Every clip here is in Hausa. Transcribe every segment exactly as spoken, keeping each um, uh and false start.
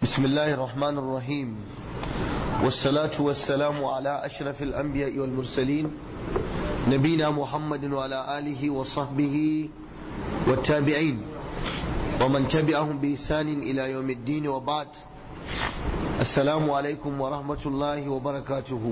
بسم الله الرحمن الرحيم والصلاة والسلام على أشرف الأنبياء والمرسلين نبينا محمد وعلى آله وصحبه والتابعين ومن تبعهم بإحسان إلى يوم الدين وبعد السلام عليكم ورحمة الله وبركاته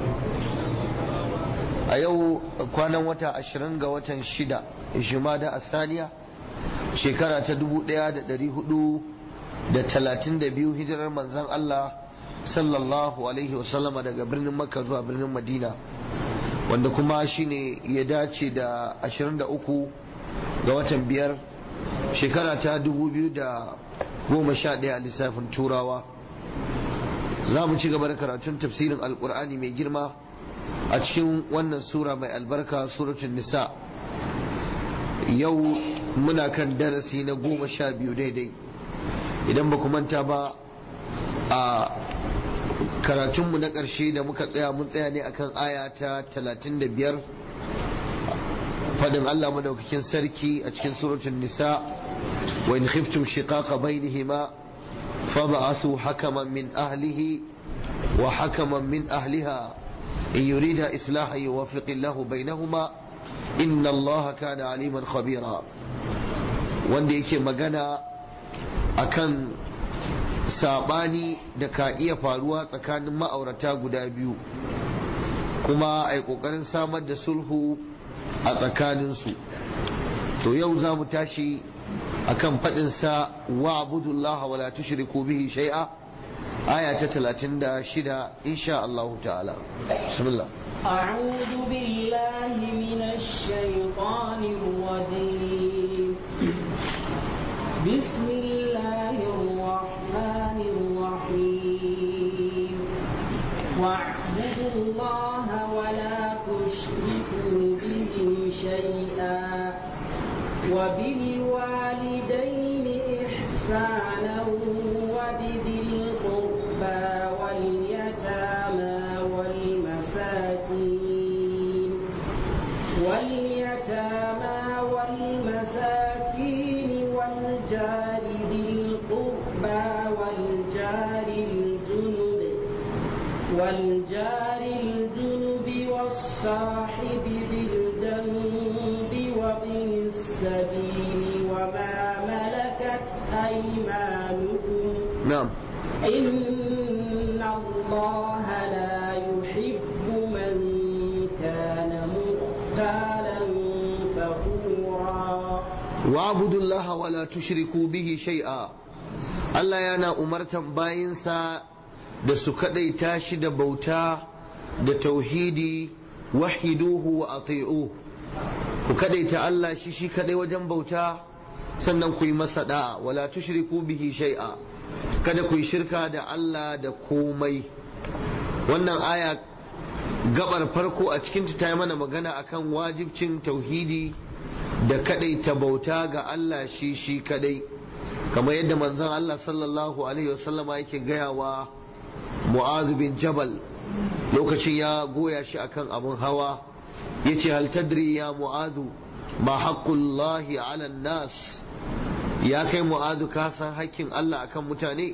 أيو كان وتا أشرنغ وتا شدا جمادى الثانية شكرا تدبو دياد دريهدو da talatin da biyu hijirar manzan Allah sallallahu alaihi wasallama daga birnin Makka zuwa birnin Madina, wanda kuma shine ya dace da ashirin da uku ga watan biyar shekara ta dubu biyu da goma sha ɗaya a lissafin turawa. Za mu ci gaba da karatun tafsirin alkur'ani mai girma a cikin wannan sura mai albarka, suratul nisa. Yau muna kan darasi na goma sha biyu daidai, idan ba ku manta ba a karatunmu na ƙarshe da muka tsaya mun tsaya ne akan aya ta talatin da biyar, fadin Allah madaukakin sarki a cikin suratul nisa, wa in khiftum shiqaqa bainihima fab'asu hakaman min ahlihi wa hakaman min ahliha in yurida islahan yuwaffiqillahu bainahuma inna Allaha kana aliman khabira, wanda yake magana akan sabani da ka iya faruwa tsakanin ma'aurata guda biyu, kuma a yi ƙoƙarin samar da sulhu a tsakaninsu. To yau za mu tashi akan faɗinsa wa abudullaha wala tushriku bihi shay'a, aya ta talatin da shida insha Allah ta'ala. Bismillah. أعوذ بالله من الشيطان الرجيم بسم الله الرحمن الرحيم واعبدوا الله ولا تشركوا به شيئا وبالوالدين إحسانا وبذي القربى واليتامى والمساكين واليتامى والمساكين والجار ذي القربى والجار الجنب والجار الجنب والصاحب بالجنب وابن السبيل وما ملكت أيمانكم. نعم. إن الله لا يحب من كان مختالا فخورا. wa'budu Allah wala tushriku bihi shay'a. Allah yana umartan bayinsa da su kadaita shi da bauta da tauhidi, wahiduhu wa ati'uhu. Ku kadaita Allah shi shi kadai wajen bauta, sannan ku yi masa da'a, wala tushriku bihi shay'a. Kada ku yi shirka da Allah da komai. Wannan aya gabar farko a cikin ta yi mana magana akan wajibcin tauhidi da kadaita bauta ga Allah shi shi kadai, kamar yadda manzon Allah sallallahu alaihi wasallama yake gaya wa Mu'az bin Jabal lokacin ya goya shi akan abun hawa, yace hal tadri ya Mu'azu ma haqqullahi ala nas, ya kai Mu'azu ka san hakkin Allah akan mutane?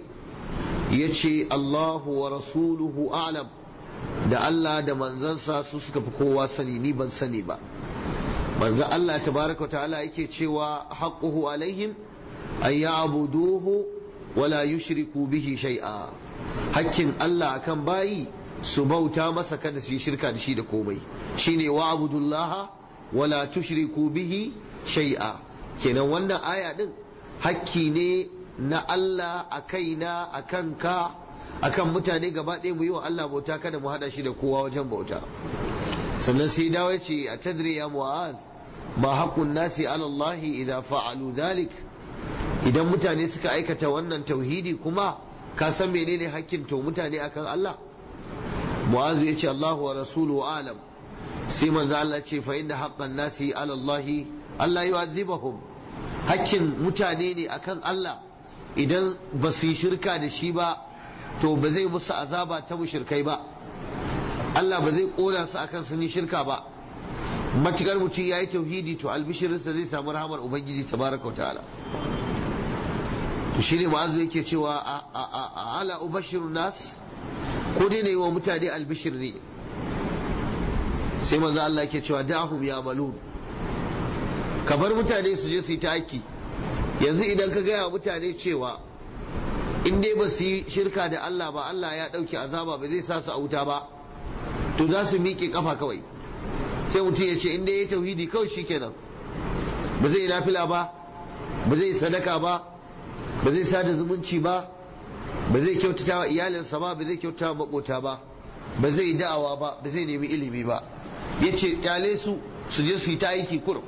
Yace Allahu wa rasuluhu a'lam, da Allah da manzansa su suka fi kowa sani, ni ban sani ba. manzo Allah tabaraka wa ta'ala yake cewa haqquhu alaihim an ya'buduhu wala yushriku bihi shay'a, hakkin Allah akan bayi su bauta masa, kada su yi shirka da shi da komai, shine wa'budullaha wala tushriku bihi shay'a. kenan wannan aya din hakki ne na Allah a kaina, a kanka, akan mutane gaba ɗaya mu yi wa Allah bauta, kada mu hada shi da kowa wajen bauta. sannan sai dawo ya ce a tadri ya Mu'az ma haqqun nasi ala Allah idza fa'alu dhalik, idan mutane suka aikata wannan tauhidi kuma ka san menene hakkin to mutane akan Allah? Mu'az ya ce Allahu wa rasuluhu alam. sai manzo Allah ce fa inna haqqan nasi ala Allah Allah yu'adhibahum, hakkin mutane ne akan Allah idan ba su yi shirka da shi ba to ba zai musu azaba ta mushrikai ba, Allah ba zai kona su akan sun yi shirka ba. matukar mutum ya yi tauhidi to albishirinsa zai samu rahamar ubangiji tabaraka ta'ala. shi ne ma'azu yake cewa a ala ubashirun nas ko dai ne wa mutane albishir ne sai manzo Allah yake cewa da'hum ya malun ka bar mutane su je su yi ta aiki. Yanzu idan ka gaya mutane cewa in dai ba su yi shirka da Allah ba Allah ya ɗauki azaba ba zai sa su a wuta ba, to za su miƙe kafa kawai. Sai mutum ya ce in dai ya tauhidi kawai shikenan, ba zai yi nafila ba, ba zai yi sadaka ba, ba zai sada zumunci ba, ba zai kyautata wa iyalinsa ba, ba zai kyautata wa makota ba, ba zai yi da'awa ba, ba zai nemi ilimi ba. Yace kyale su su je su yi ta aiki kurum.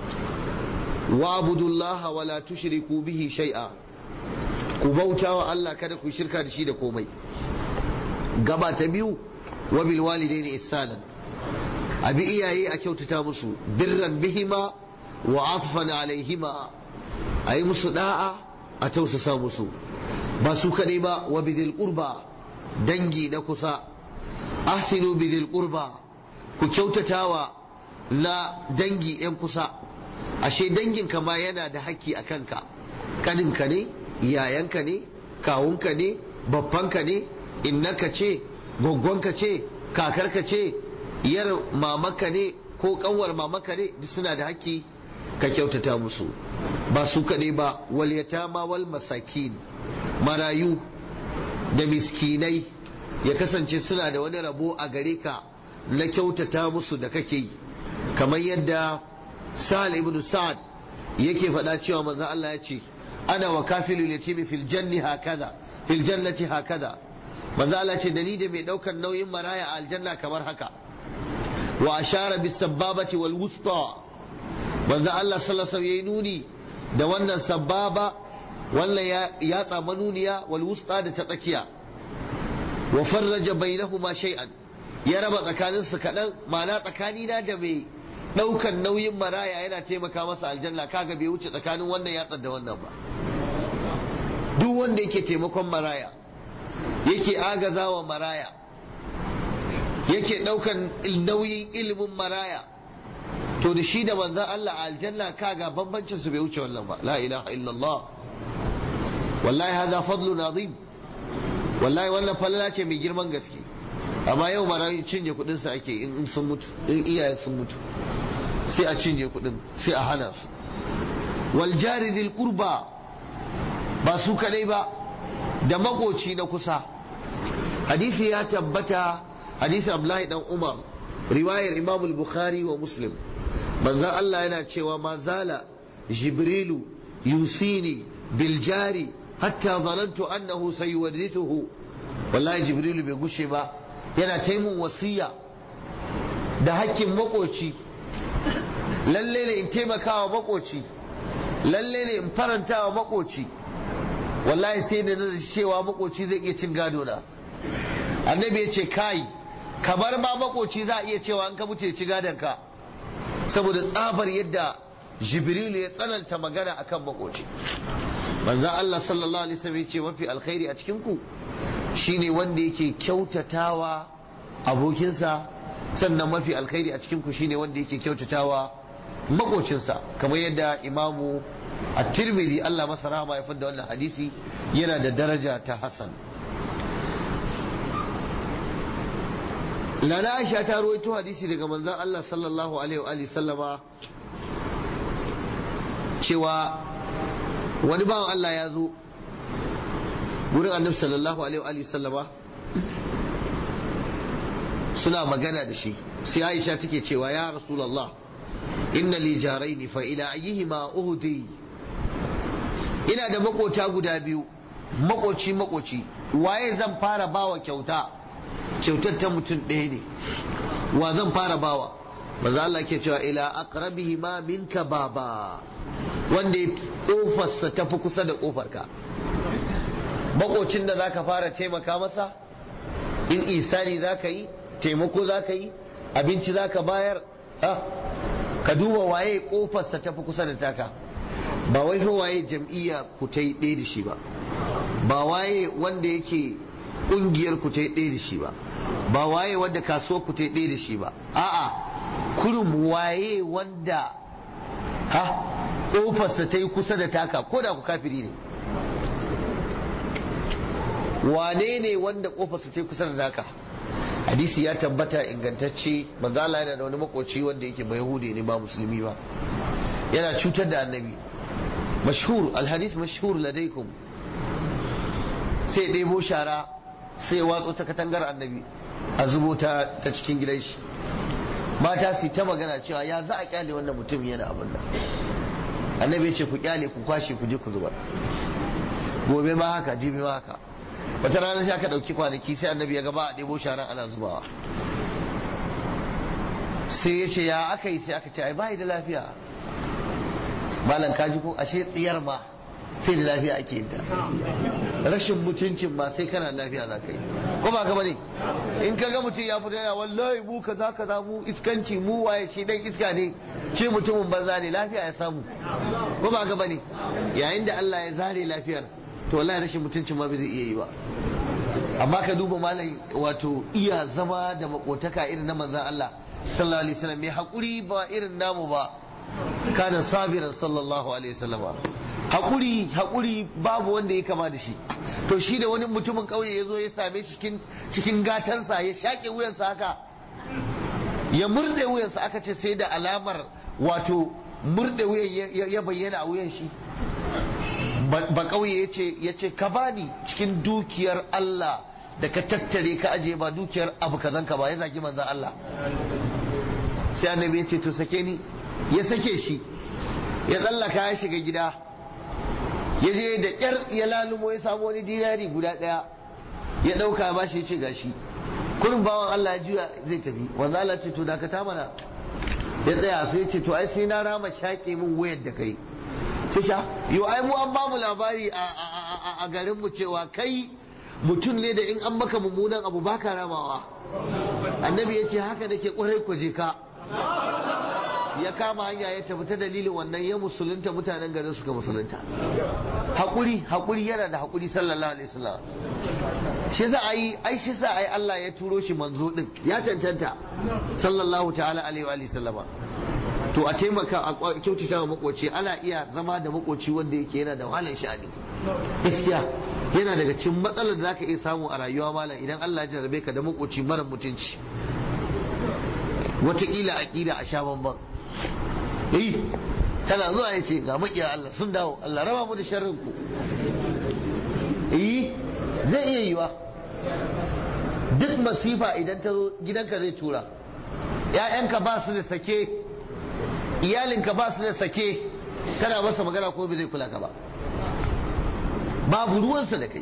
wa'budu Allah wa la tushriku bihi shay'a, ku bauta wa Allah kada ku shirka da shi da komai. Gaba ta biyu, wa bil walidaini ihsanan, abi iyaye a kyautata musu, birran bihima wa atfan alaihima, ayi musu da'a a tausasa musu. Ba su kadai ba, wa bidil qurba, dangi na kusa, ahsinu bidil qurba, ku kyautatawa la dangi yan kusa. Ashe danginka ma yana da haƙƙi a kanka, kaninka ne, yayanka ne, kawunka ne, babbanka ne, innaka ce, gwaggwanka ce, kakarka ce, yar mamaka ne ko kanwar mamaka ne, duk suna da haƙƙi ka kyautata musu. Ba su kaɗai ba, wal yatama wal masakin, marayu da miskinai ya kasance suna da wani rabo a gare ka na kyautata musu da kake yi, kamar yadda Sa'al ibn Sa'ad yake faɗa cewa manzo Allah ya ce ana wa kafilul yatimi fil janni hakaza fil jannati hakaza. Manzo Allah ce dani da mai daukar nauyin maraya a aljanna kamar haka. Wa ashara bis sababati wal wusta, manzo Allah sallallahu alaihi wasallam yayi nuni da wannan sababa, wannan ya yatsa manuniya, wal wusta da ta tsakiya. Wa farraja bainahuma shay'an, ya raba tsakaninsu kadan, ma'ana tsakanina da mai daukan nauyin maraya yana taimaka masa aljanna, kaga bai wuce tsakanin wannan yatsar da wannan ba. Duk wanda yake taimakon maraya, yake agazawa maraya, yake daukan nauyin ilimin maraya, to da shi da manzon Allah a aljanna kaga bambancin su bai wuce wannan ba. La ilaha illallah, wallahi hada fadlun azim, wallahi wannan falala ce mai girman gaske. Amma yau marayu cinye kudin su ake in sun mutu, in iyaye sun mutu sai a cinye kudin, sai a hana su. Wal jari dil qurba, ba su kadai ba, da makoci na kusa. Hadisi ya tabbata, hadisi Abdullahi dan Umar, riwayar Imam al-Bukhari wa Muslim, manzon Allah yana cewa ma zala Jibrilu yusini bil jari hatta zanantu annahu sayuwarithuhu. Wallahi Jibrilu bai gushe ba yana taimun wasiya da hakkin makoci, lalle ne in taimakawa makoci, lalle ne in farantawa makoci. Wallahi sai da na cewa makoci zai iya cin gado na. Annabi ya ce kai, kamar ma makoci za a iya cewa an ka mutu ya ci gadon ka, saboda tsabar yadda Jibrilu ya tsananta magana akan makoci. Manzon Allah sallallahu alaihi wasallam ya ce mafi alkhairi a cikin ku shine wanda yake kyautatawa abokinsa, sannan mafi alkhairi a cikin ku shine wanda yake kyautatawa makocinsa, kamar yadda Imamu At-Tirmidhi Allah masa rahama ya fadda wannan hadisi, yana da daraja ta hasan. Lana Aisha ta rawaito hadisi daga manzon Allah sallallahu alaihi wa alihi sallama cewa wani bawan Allah ya zo wurin Annabi sallallahu alaihi wa alihi sallama, suna magana da shi, sai Aisha take cewa ya Rasulullah inna li jaraini fa ila ayyihima uhdi, ina da makota guda biyu, makoci makoci, waye zan fara bawa kyauta? Kyautar ta mutum ɗaya ne, wa zan fara bawa? Maza Allah ke cewa ila aqrabihima minka baba, wanda kofarsa ta fi kusa da kofarka. Makocin da zaka fara taimaka masa, in isani zaka yi, taimako zaka yi, abinci zaka bayar, ha ka duba waye kofarsa ta fi kusa da taka, ba wai fa waye jam'iyya ku ta yi ɗaya da shi ba, ba waye wanda yake ƙungiyar ku ta yi ɗaya da shi ba, ba waye wanda kasuwar ku ta yi ɗaya da shi ba, a'a kurum waye wanda ha kofarsa ta yi kusa da taka, ko da ku kafiri ne. wane ne wanda kofarsa ta kusa da naka? hadisi ya tabbata ingantacce manzo Allah yana da wani makoci wanda yake bai yahudi ne ba musulmi ba, yana cutar da annabi. mashhur alhadith mashhur ladaikum. sai ɗebo shara sai watso ta katangar annabi a zubo ta ta cikin gidan shi. mata su ta magana cewa ya za a kyale wannan mutum yana abin nan. annabi ya ce ku kyale ku kwashe ku je ku zubar. gobe ma haka jibi ma haka. wata rana sai aka dauki kwanaki sai annabi ya gaba a ɗebo sharan ana zubawa. sai ya ce ya aka yi sai aka ce ai bai da lafiya. malam kaji ko ashe tsiyar ma sai da lafiya ake yin ta. rashin mutuncin ma sai kana lafiya za ka yi ko ba ka bane. in ka ga mutum ya fito yana wallahi mu kaza kaza mu iskanci mu waye shi dan iska ne ce mutumin banza ne lafiya ya samu ko ba ka bane. yayin da Allah ya zare lafiyar to wallahi rashin mutuncin ma bai zai iya yi ba. amma ka duba malam wato iya zama da makotaka irin na manzon Allah sallallahu alaihi wasallam mai hakuri ba irin namu ba. kana sabiran sallallahu alaihi wasallam. hakuri hakuri babu wanda ya kama da shi. to shi da wani mutumin kauye ya zo ya same shi cikin cikin gatansa ya shaƙe wuyansa haka ya murde wuyansa, aka ce sai da alamar wato murde wuyan ya bayyana a wuyan shi. ba kauye ya ce ka bani cikin dukiyar Allah da ka tattare ka aje ba dukiyar abu kazan ka ba. ya zagi manzan Allah. sai annabi ya ce to sake ni. ya sake shi ya tsallaka ya shiga gida ya je da ƙyar ya lalumo ya samu wani dinari guda ɗaya ya ɗauka ba shi ya ce gashi. kurin bawan Allah ya juya zai tafi. wanzu Allah ce to dakata mana. ya tsaya sai ya ce to ai sai na rama shaƙe min wayar da kai. sai sha yau ai mu an ba mu labari a garin mu cewa kai mutum ne da in an maka mummunan abu baka ramawa. annabi ya ce haka nake kwarai ku je ka. ya kama hanya ya tafi ta dalilin wannan ya musulunta, mutanen garin suka musulunta. hakuri hakuri yana da hakuri sallallahu alaihi wasallam. shi za a yi ai shi sa ai Allah ya turo shi manzo din ya cancanta sallallahu ta'ala alaihi wa sallama. to a taimaka a kyautata wa makoci. ana iya zama da makoci wanda yake yana da wahalar sha'ani gaskiya. yana daga cikin matsalar da zaka iya samu a rayuwa malam idan Allah ya jarrabe ka da makoci mara mutunci. wataƙila aƙida a sha bamban. eh kana zuwa ya ce ga makiya Allah sun dawo, Allah raba mu da sharrin ku. eh zai iya yiwa duk masifa idan ta zo gidanka zai tura. ƴaƴanka ba su da sake, iyalinka ba su da sake, kana masa magana ko bai zai kula ka ba. babu ruwansa da kai.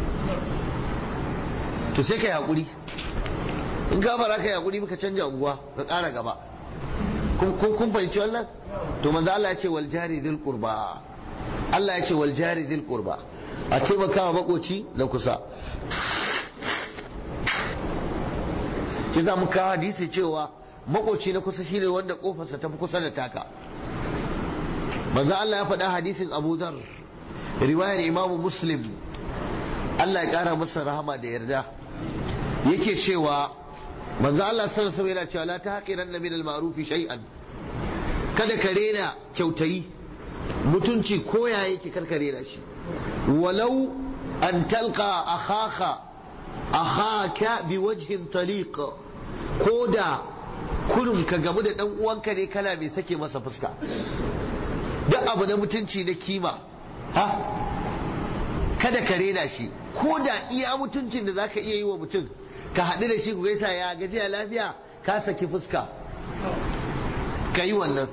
to sai ka yi haƙuri. in ka fara ka yi haƙuri muka canja unguwa ka ƙara gaba. kun fahimci wannan? to manzo Allah ya ce wal jari dhil qurba. Allah ya ce wal jari dhil qurba, a taimaka wa makoci da kusa. ki za mu kawo hadisi cewa makoci na kusa shine wanda kofarsa ta fi kusa da taka. manzo Allah ya faɗa hadisin Abu Dharr riwayar Imam Muslim, Allah ya ƙara masa rahama da yarda, yake cewa manzo Allah sallallahu alaihi wasallam yana cewa la taqiranna min al-ma'ruf shay'an. kada ka rena kyautayi, mutunci koya yake karka rena shi. walau an talqa akhaka akhaka biwajhin taliq, koda kurum ka gamu da dan uwanka ne kana mai sake masa fuska. duk abu na mutunci na kima ha kada ka rena shi, koda iya mutuncin da zaka iya yi wa mutum ka haɗu da shi ku gaisa ya gajiya lafiya ka saki fuska ka yi wannan.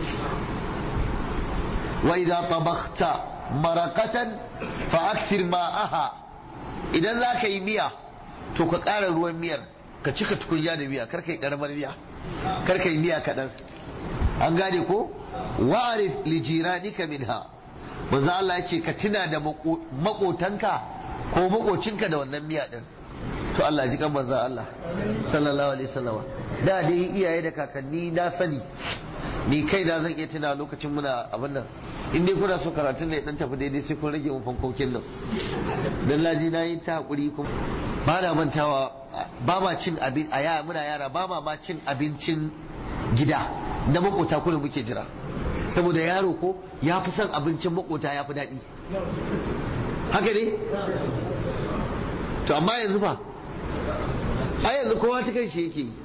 wa idza tabakhta maraqatan fa akthir ma'aha, idan za ka yi miya to ka ƙara ruwan miyar, ka cika tukunya da miya, kar ka yi ƙaramar miya, kar ka yi miya kaɗan. an gane ko? wa'arif li jiranika minha, manzo Allah ya ce ka tuna da makotanka ko makocinka da wannan miya din. to Allah ji kan manzo Allah sallallahu alaihi wasallam. da dai iyaye da kakanni na sani, ni kai da zan iya tuna lokacin muna abin nan. in dai kuna so karatun ne dan tafi daidai sai kun rage mun fankokin nan. dan laji na yi ta hakuri kuma ba na mantawa ba ma cin abin a yara muna yara ba ma ma cin abincin gida na makota kullum muke jira, saboda yaro ko ya fi son abincin makota ya fi daɗi. haka ne to amma yanzu fa a yanzu kowa ta kai shi yake yi,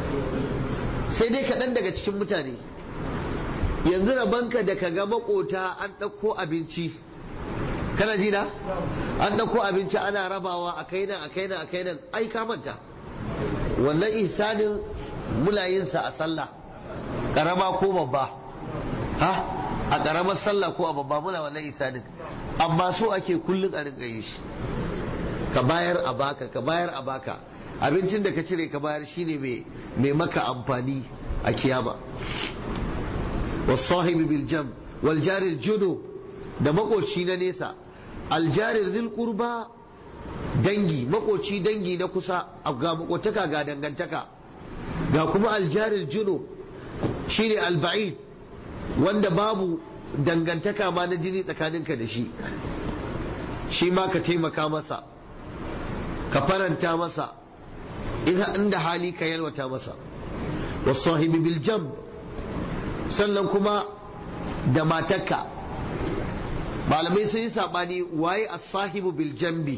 sai dai kaɗan daga cikin mutane. Yanzu rabanka da ka ga makota an ɗauko abinci, kana ji na an ɗauko abinci ana rabawa a kai nan a kai nan a kai nan, ai ka manta wannan ihsanin muna yin sa a sallah karama ko babba, ha a karamar sallah ko a babba muna wannan ihsanin, amma so ake kullun a rinka yin shi, ka bayar a baka ka bayar a baka, abincin da ka cire ka bayar shine mai mai maka amfani a kiyama. wasahibi bil jam wal jari junub, da makoci na nesa, aljarir zil qurba, dangi makoci dangi na kusa, ga makotaka ga dangantaka, ga kuma aljarir junub shine alba'id wanda babu dangantaka ma na jini tsakaninka da shi, shi ma ka taimaka masa, ka faranta masa, inda hali ka yalwata masa. wasahibi bil jam, sannan kuma da matarka, malamai sun yi sabani waye as-sahibu bil jambi.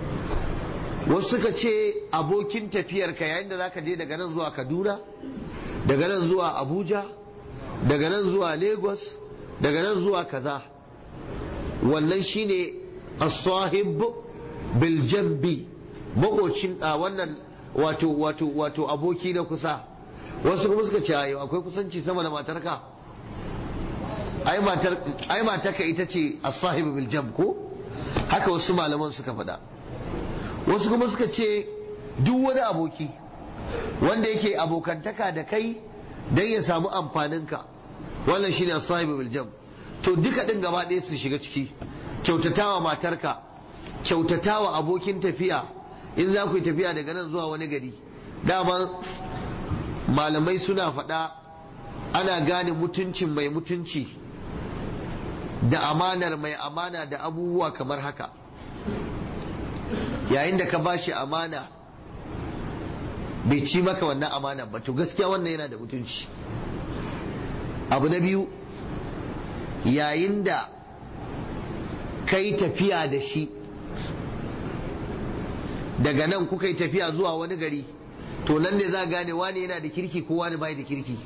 Wasu suka ce abokin tafiyarka yayin da zaka je daga nan zuwa Kaduna, daga nan zuwa Abuja, daga nan zuwa Lagos, daga nan zuwa kaza, wannan shine as-sahib bil jambi, makocin a wannan wato wato wato aboki na kusa. Wasu kuma suka ce ayo akwai kusanci sama da matarka, ai matar ai matarka ita ce as-sahib bil jamb ko haka wasu malaman suka faɗa. Wasu kuma suka ce duk wani aboki wanda yake abokantaka da kai dan ya samu amfaninka, wannan shine as-sahib bil jamb. To duka din gaba ɗaya su shiga ciki, kyautatawa matarka, kyautatawa abokin tafiya in za ku yi tafiya daga nan zuwa wani gari. Dama malamai suna faɗa ana gane mutuncin mai mutunci da amanar mai amana da abubuwa kamar haka. Yayin da ka bashi amana bai ci maka wannan amana ba, to gaskiya wannan yana da mutunci. Abu na biyu, yayin da ka yi tafiya da shi daga nan kuka yi tafiya zuwa wani gari, to nan ne za a gane wani yana da kirki ko wani bai da kirki.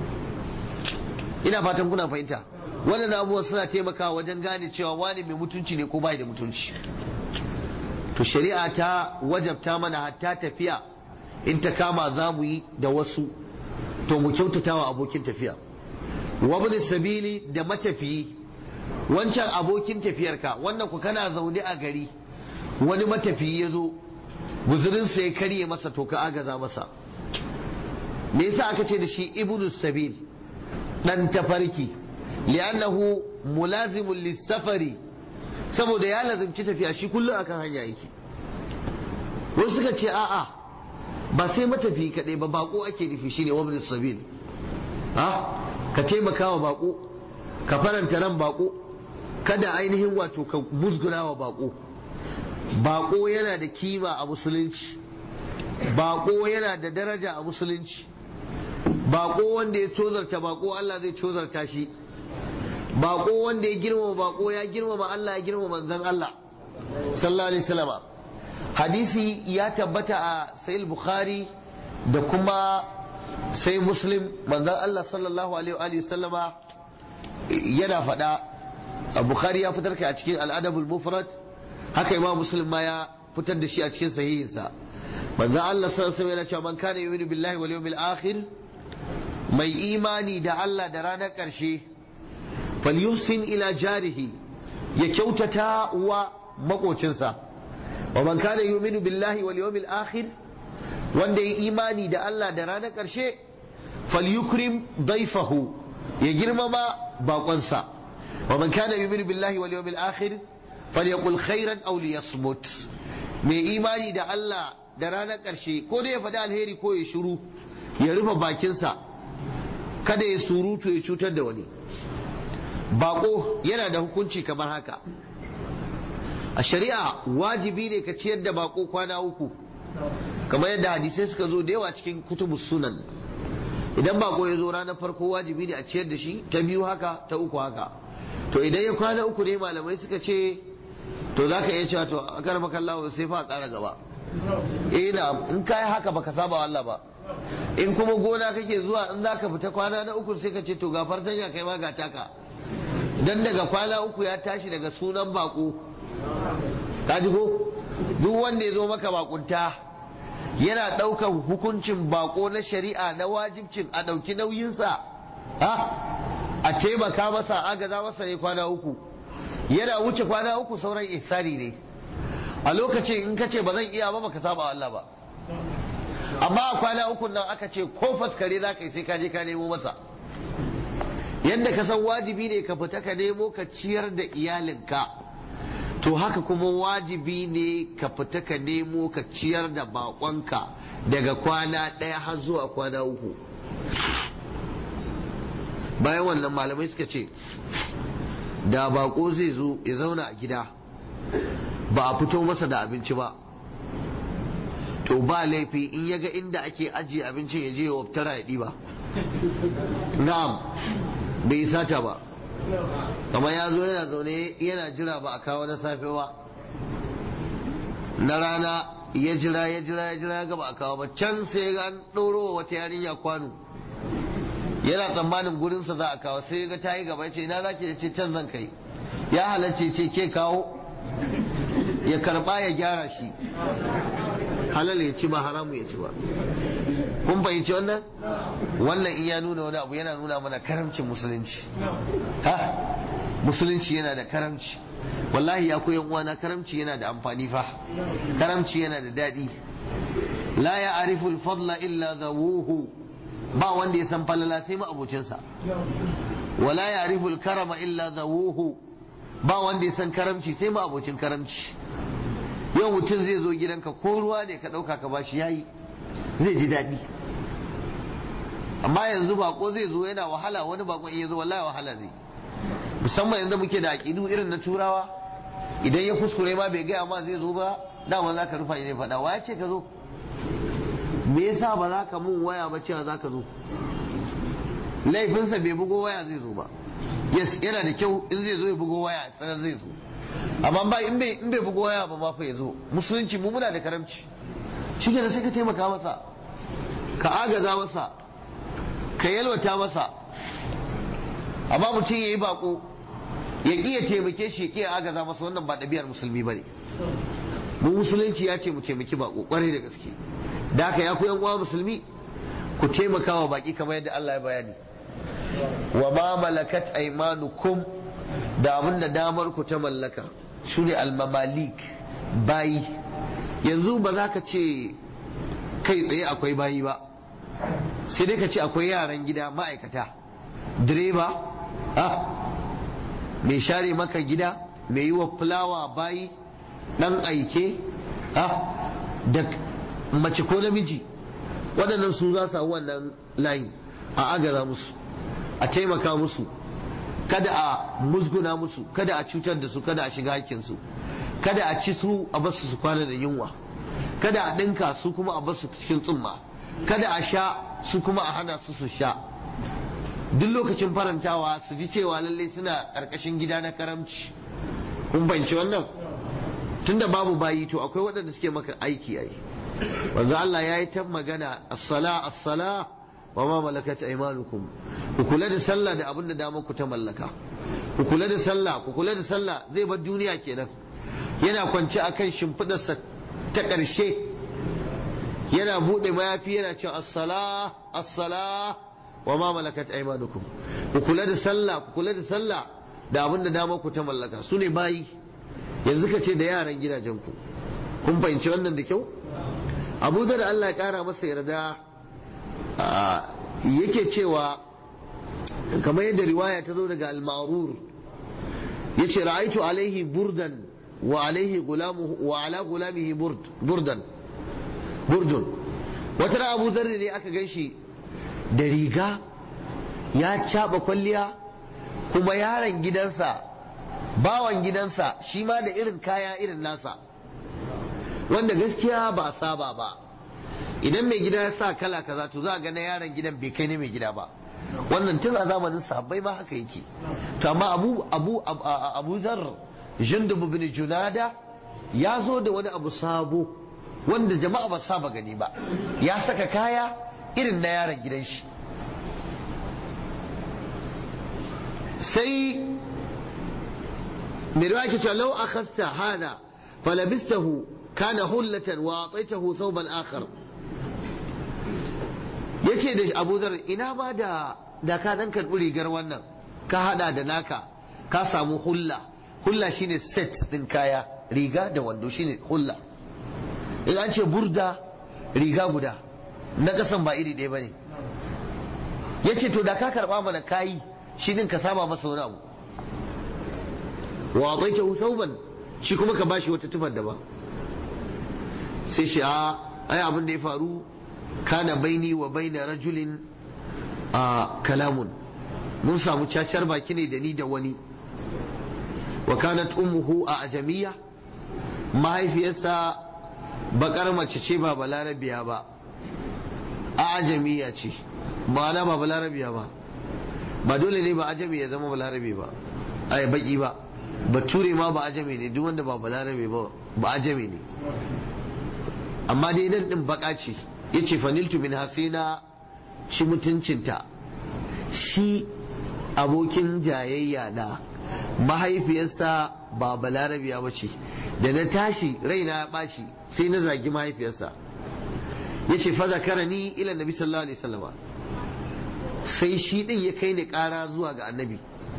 Ina fatan kuna fahimta. Wannan abubuwan suna taimakawa wajen gane cewa wani mai mutunci ne ko bai da mutunci. To shari'a ta wajabta mana hatta tafiya in ta kama za mu yi da wasu, to mu kyautata wa abokin tafiya. Wabin sabili da matafiyi, wancan abokin tafiyarka, wannan ku kana zaune a gari, wani matafiyi ya zo guzurinsa ya karye masa, to ka agaza masa. Me yasa aka ce da shi ibnu sabil, dan tafarki? li'annahu mulazimun lis-safari, saboda ya lazimci tafiya, shi kullum akan hanya yake. Wasu suka ce a'a ba sai matafi kadai ba, bako ake nufi, shine wabin sabil. Ha ka taimaka wa bako, ka faranta ran bako, kada ainihin wato ka musguna wa bako. Bako yana da kima a musulunci, bako yana da daraja a musulunci. Bako wanda ya tozarta bako, Allah zai tozarta shi. Bako wanda ya girmama bako, ya girmama Allah, ya girmama manzon Allah sallallahu alaihi wasallam. Hadisi ya tabbata a Sahih Bukhari da kuma sai Muslim, manzon Allah sallallahu alaihi wasallama yana faɗa. Bukhari ya fitar kai a cikin Al-Adabul Mufrad, haka Imam Muslim ma ya fitar da shi a cikin sahihinsa. Manzon Allah sallallahu alaihi wasallam yana cewa man kana yu'minu billahi wal yawmil akhir, mai imani da Allah da ranar ƙarshe, falyuhsin ila jarihi, ya kyautata wa makocinsa. Wa man kana yu'minu billahi wal yawmil akhir, wanda ya imani da Allah da ranar ƙarshe, falyukrim dayfahu, ya girmama baƙonsa. Wa man kana yu'minu billahi wal yawmil akhir falyaqul khairan aw liyasmut, mai imani da Allah da ranar ƙarshe ko da ya faɗi alheri ko ya shiru, ya rufe bakinsa, kada ya surutu ya cutar da wani. Bako yana da hukunci kamar haka. A shari'a wajibi ne ka ciyar da bako kwana uku, kamar yadda hadisai suka zo da yawa cikin kutubus sunan. Idan bako ya zo ranar farko wajibi ne a ciyar da shi, ta biyu haka, ta uku haka. To idan ya kwana uku ne malamai suka ce to za ka iya cewa to a karama kallawa sai fa ƙara gaba eh na in kai haka baka saba wa Allah ba. In kuma gona kake zuwa in za ka fita kwana na uku sai ka ce to ga fartanya kai ma ga taka, dan daga kwana uku ya tashi daga sunan bako. Ka ji ko duk wanda ya zo maka bakunta yana ɗaukan hukuncin bako na shari'a na wajibcin a ɗauki nauyinsa, ha a taimaka masa agaza masa ne kwana uku, yana wuce kwana uku sauran ihsani ne. A lokacin in ka ce ba zan iya ba baka saba Allah ba. Amma a kwana uku nan aka ce ko faskare za ka yi sai ka je ka nemo masa. Yadda ka san wajibi ne ka fita ka nemo ka ciyar da iyalinka, to haka kuma wajibi ne ka fita ka nemo ka ciyar da bakonka daga kwana ɗaya har zuwa kwana uku. Bayan wannan malamai suka ce da bako zai zo ya zauna a gida ba a fito masa da abinci ba, to ba laifi in yaga inda ake ajiye abincin ya je ya waftara ya ɗiba. Na'am, bai sata ba, kamar ya zo yana zaune yana jira ba a kawo na safe ba, na rana ya jira ya jira ya jira ga ba a kawo ba, can sai ga an ɗoro wata yarinya kwano, yana tsammanin gurinsa za a kawo, sai ga ta yi gaba ya ce ina za ki ce can zan kai, ya halarci ce ke kawo, ya karba ya gyara shi, halal ya ci ba haramu ya ci ba. Kun fahimci wannan? Wannan in ya nuna wani abu yana nuna mana karamcin musulunci. Ha? Musulunci yana da karamci. Wallahi ya koyan uwana, karamci yana da amfani fa. Karamci yana da daɗi. La ya ariful fadla illa zawuhu. Ba wanda ya san falala sai ma'abocinsa. Wala ya ariful karama illa zawuhu. Ba wanda ya san karamci sai ma'abocin karamci. Yau mutum zai zo gidanka ko ruwa ne ka ɗauka ka bashi yayi, zai ji daɗi. Amma yanzu bako zai zo yana wahala, wani bakon in ya zo wallahi wahala zai. Musamman yanzu muke da aƙidu irin na turawa, idan ya kuskure ma bai gaya ma zai zo ba, dama za ka rufa ne faɗa, wa ya ce ka zo? Me yasa ba za ka mun waya ba cewa za ka zo? Laifinsa bai bugo waya zai zo ba. Yes, yana da kyau in zai zo ya bugo waya sanar zai zo. Amma ba in bai in bai bugo waya ba ma fa ya zo. Musulunci mu muna da karamci. Shi ke da sai ka taimaka masa, ka agaza masa, ka yalwata masa. Amma mutum ya yi bako ya ƙi ya taimake shi, ya ƙi ya agaza masa, wannan ba ɗabi'ar musulmi ba ne. Mu musulunci ya ce mu taimaki bako ƙwarai da gaske. Da haka ya ku yan uwa musulmi, ku taimaka wa baki kamar yadda Allah ya bayani. Wa ma malakat aymanukum, da abin da damar ku ta mallaka, su ne almamalik, bayi. Yanzu ba za ka ce kai tsaye akwai bayi ba, sai dai ka ce akwai yaran gida, ma'aikata, direba, ah, mai share maka gida, mai yi wa fulawa bayi, ɗan aike, ah, da mace ko namiji. Waɗannan su za su wannan layi, a agaza musu, a taimaka musu, kada a musguna musu, kada a cutar da su, kada a shiga hakkinsu, kada a ci su a basu su kwana da yunwa, kada a ɗinka su kuma a basu cikin tsumma, kada a sha su kuma a hana su su sha. Duk lokacin farantawa su ji cewa lallai suna ƙarƙashin gida na karamci. Kun fahimci wannan? Tunda babu bayi to akwai waɗanda suke maka aiki ai. Wanzu Allah ya yi ta magana as-sala as-sala wa ma malakat aymanukum. Ku kula da sallah da abin da damar ku ta mallaka. Ku kula da sallah, ku kula da sallah, zai bar duniya kenan. Yana kwance akan shimfidarsa ta ƙarshe, yana buɗe mayafi yana cewa as-sala as-sala wa ma malakat aymanukum. Ku kula da sallah, ku kula da sallah da abin da damar ku ta mallaka. Su ne bayi. Yanzu ka ce da yaran gidajen ku. Kun fahimci wannan da kyau? Abu Dhar Allah ya kara masa yarda yake cewa, kamar yadda riwaya ta zo daga al-Ma'rur, yace ra'aitu alaihi burdan wa alaihi gulamuhu wa ala gulamihi burd burdan burdun. Wata ran Abu Dhar ne aka ganshi da riga ya caba kwalliya, kuma yaron gidansa, bawan gidansa shi ma da irin kaya irin nasa, wanda gaskiya ba saba ba. Idan mai gida ya sa kala kaza to za a ga na yaron gidan bai kai ne mai gida ba. Wannan tun a zamanin sahabbai ma haka yake. To amma Abu Abu Abu Zar Jundub bin Junada ya zo da wani abu sabo wanda jama'a ba saba gani ba, ya saka kaya irin na yaron gidan shi. sai mai ruwa ke cewa lau akhasta hada falabistahu kana hullatan wa ataitahu thawban akhar. yace da Abu Dharr ina ba da da ka dan karbi rigar wannan ka hada da naka ka samu hulla. Hulla shine set din kaya, riga da wando shine hulla. in an ce burda riga guda na kasan ba iri ɗaya bane. yace to da ka karba mana kayi shi din ka saba masa wani abu, wa ataitahu thawban shi kuma ka bashi wata tufar da ba. sai shi a ai abin da ya faru kana baini wa baina rajulin a kalamun, mun samu cacar baki ne da ni da wani. wa kanat ummuhu a ajamiya, mahaifiyarsa bakar mace ce ba balarabiya ba, a ajamiya ce ma'ana ba balarabiya ba. ba dole ne ba ajami ya zama balarabe ba, ai baki ba, bature ma ba ajami ne, duk wanda ba balarabe ba ba ajami ne. amma dai nan din baka ce. yace faniltu min hasina, ci mutuncinta. shi abokin jayayya na mahaifiyarsa ba balarabiya ba ce, da na tashi raina ya bashi sai na zagi mahaifiyarsa. yace fa zakarani ila nabi sallallahu alaihi wasallam, sai shi din ya kai ni kara zuwa ga annabi.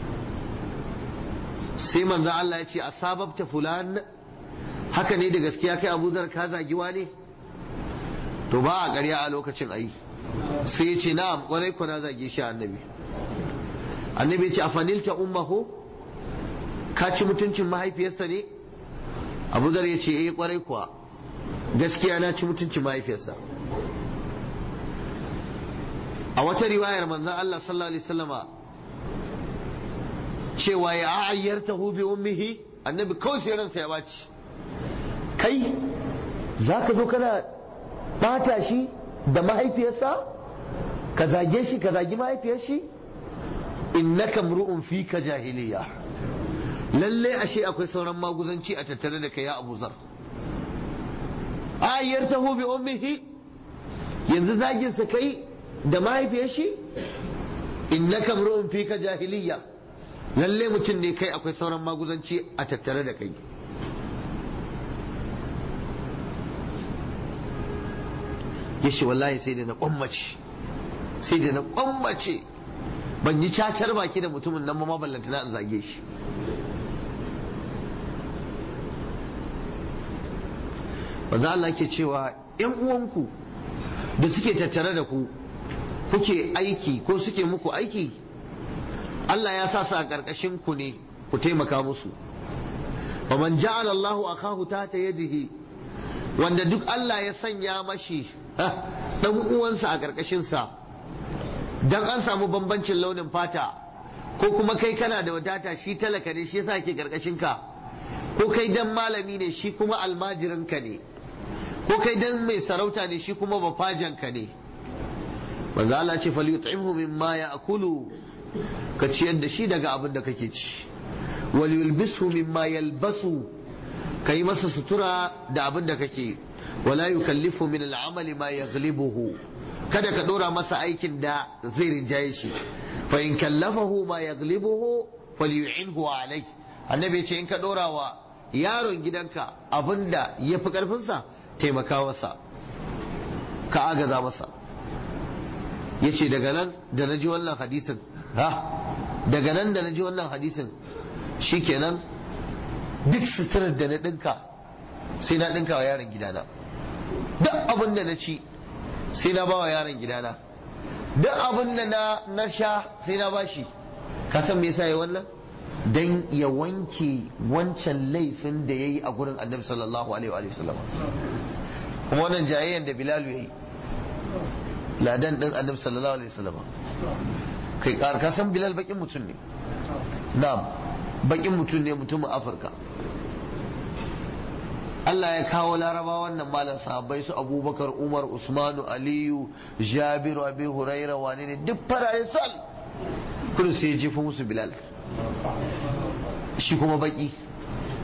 sai manzo Allah ya ce asababta fulan, haka ne da gaskiya kai Abu Dharr ka zagi wane? to ba a ƙarya a lokacin ayi. sai ya ce na'am kwarai ku na zage shi annabi. annabi ya ce afanilta ummahu, ka ci mutuncin mahaifiyarsa ne? Abu Dharr ya ce eh kwarai kuwa gaskiya na ci mutuncin mahaifiyarsa. a wata riwayar manzon Allah sallallahu alaihi wasallama cewa ya ayyartahu bi ummihi, annabi kawai sai ransa ya baci. kai zaka zo kana bata shi da mahaifiyarsa, ka zage shi ka zagi mahaifiyar shi? innaka mru'un fika jahiliya, lalle ashe akwai sauran maguzanci a tattare da kai ya Abu Dharr. ayyartahu bi ummihi, yanzu zagin sa kai da mahaifiyar shi? innaka mru'un fika jahiliya, lalle mutum ne kai akwai sauran maguzanci a tattare da kai. yace wallahi sai da na kwammace, sai da na kwammace ban yi cacar baki da mutumin nan ma ballanta na in zage shi. manzo Allah ke cewa ƴan uwanku da suke tattare da ku kuke aiki ko suke muku aiki, Allah ya sa su a ƙarƙashin ku ne ku taimaka musu. wa man ja'ala Allahu akahu tahta yadihi, wanda duk Allah ya sanya mashi dan uwansa a ƙarƙashin sa, dan an samu bambancin launin fata, ko kuma kai kana da wadata shi talaka ne shi yasa ke ƙarƙashin ka, ko kai dan malami ne shi kuma almajirin ka ne, ko kai dan mai sarauta ne shi kuma bafajan ka ne. manzo Allah ce falyut'imhu mimma ya'kulu, ka ciyar da shi daga abin da kake ci. wal yulbishu mimma yalbasu, kai masa sutura da abin da kake. wala yukallifu min al'amali ma yaghlibuhu, kada ka dora masa aikin da zai rinjaye shi. fa in kallafahu ma yaghlibuhu falyu'inhu alayhi, annabi ce in ka dora wa yaron gidanka abinda yafi karfin sa, taimaka masa, ka agaza masa. yace daga nan da naji wannan hadisin ha daga nan da naji wannan hadisin shikenan duk suturar da na dinka sai na dinka wa yaron gidana, duk abin da na ci sai na ba wa yaron gidana, duk abin da na na sha sai na bashi. ka san me yasa yayi wannan? dan ya wanke wancan laifin da yayi a gurin Annabi sallallahu alaihi wa sallam. kuma wannan jayayyan da Bilal yayi, ladan din Annabi sallallahu alaihi wa sallam, kai ka san Bilal bakin mutum ne, na'am bakin mutum ne, mutumin Afirka. Allah ya kawo laraba wannan malam sahabbai su Abubakar, Umar, Usmanu, Aliyu, Jabiru, Abi Huraira, wane ne duk farare sal, kudu sai ya jefa musu Bilal, shi kuma baki.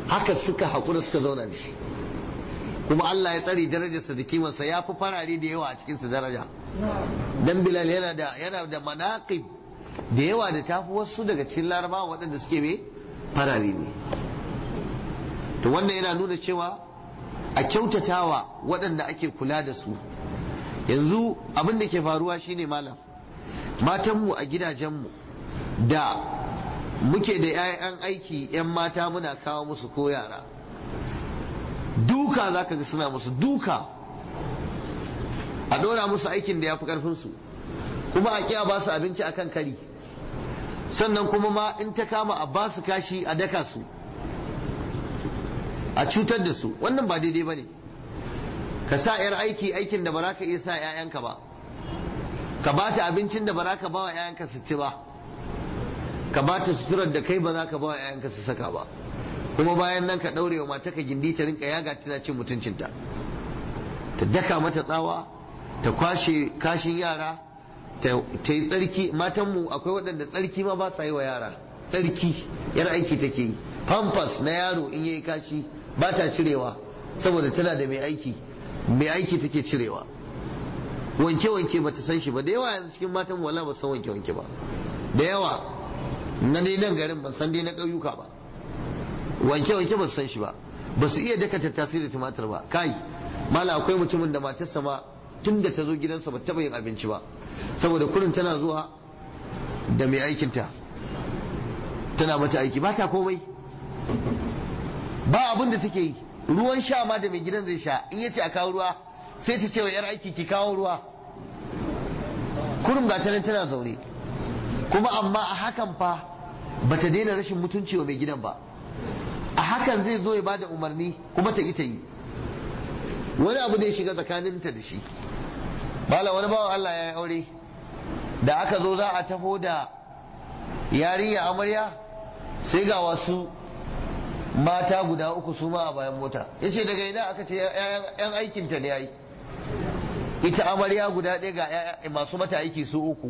haka suka haƙura suka zauna da shi kuma Allah ya tsare darajarsa da kimarsa ya fi farare da yawa a cikinsu daraja dan Bilal yana da yana da manaqib da yawa da tafi wasu daga cikin Larabawa waɗanda suke me farare ne to wannan yana nuna cewa a kyautatawa waɗanda ake kula da su yanzu abin da ke faruwa shine malam matanmu a gidajenmu da muke da 'ya'yan aiki 'yan mata muna kawo musu ko yara duka za ka ga suna musu duka a ɗora musu aikin da ya fi ƙarfinsu kuma a ƙiya ba su abinci a kan kari sannan kuma ma in ta kama a ba su kashi a daka su a cutar da su wannan ba daidai ba ne ka sa 'yar aiki aikin da ba za ka iya sa 'ya'yanka ba ka ba ta abincin da ba za ka ba wa 'ya'yanka su ci ba ka ba ta suturar da kai ba za ka ba wa 'ya'yanka su saka ba kuma bayan nan ka ɗaure wa mata ka gindi ta rinka yaga tana cin mutuncinta ta daka mata tsawa ta kwashe kashin yara ta yi tsarki matanmu akwai waɗanda tsarki ma ba sa yi wa yara tsarki yar aiki take yi pampers na yaro in yayi kashi ba ta cirewa saboda tana da mai aiki mai aiki take cirewa wanke-wanke ba ta san shi ba da yawa yanzu cikin matan wala ba san wanke-wanke ba da yawa na dai nan garin ban san dai na ƙauyuka ba wanke-wanke ba su san shi ba ba su iya daka tattasai da tumatir ba kai mala akwai mutumin da matarsa ma tun da ta zo gidansa ba taɓa yin abinci ba saboda kurin tana zuwa da mai aikinta tana mata aiki ba ta komai ba abin da take yi ruwan sha ma da mai gidan zai sha in yace a kawo ruwa sai ta ce wa yar aiki ki kawo ruwa kurum ga ta nan tana zaune kuma amma a hakan fa bata daina rashin mutunci wa mai gidan ba a hakan zai zo ya bada umarni kuma ta ita yi wani abu da ya shiga tsakaninta da shi bala wani bawan Allah ya yi aure da aka zo za a taho da yarinya amarya sai ga wasu mata guda uku su ma a bayan mota ya ce daga ina aka ce yan aikinta ne ya yi ita amarya guda ɗaya ga masu mata aiki su uku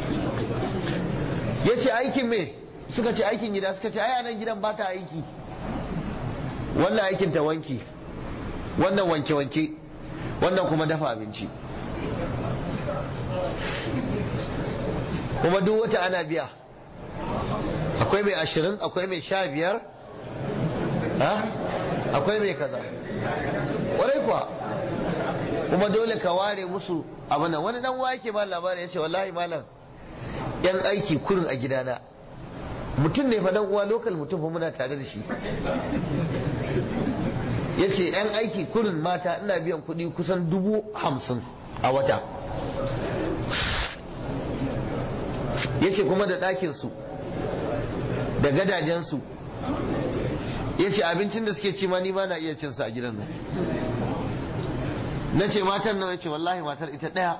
ya ce aikin me suka ce aikin gida suka ce ai nan gidan ba ta aiki wannan aikin ta wanki wannan wanke-wanke wannan kuma dafa abinci kuma duk wata ana biya akwai mai ashirin akwai mai sha biyar akwai mai kaza ƙwarai kuwa kuma dole ka ware musu abin nan wani dan wake ba labarin ya ce wallahi malam yan aiki kurin a gidana mutum ne fa dan uwa lokal mutum fa muna tare da shi ya ce yan aiki kurin mata ina biyan kuɗi kusan dubu hamsin a wata ya ce kuma da ɗakinsu da gadajensu ya ce abincin da suke ci ma ni ba na iya cinsa a gidan nan na ce matan nan ya ce wallahi matar ita ɗaya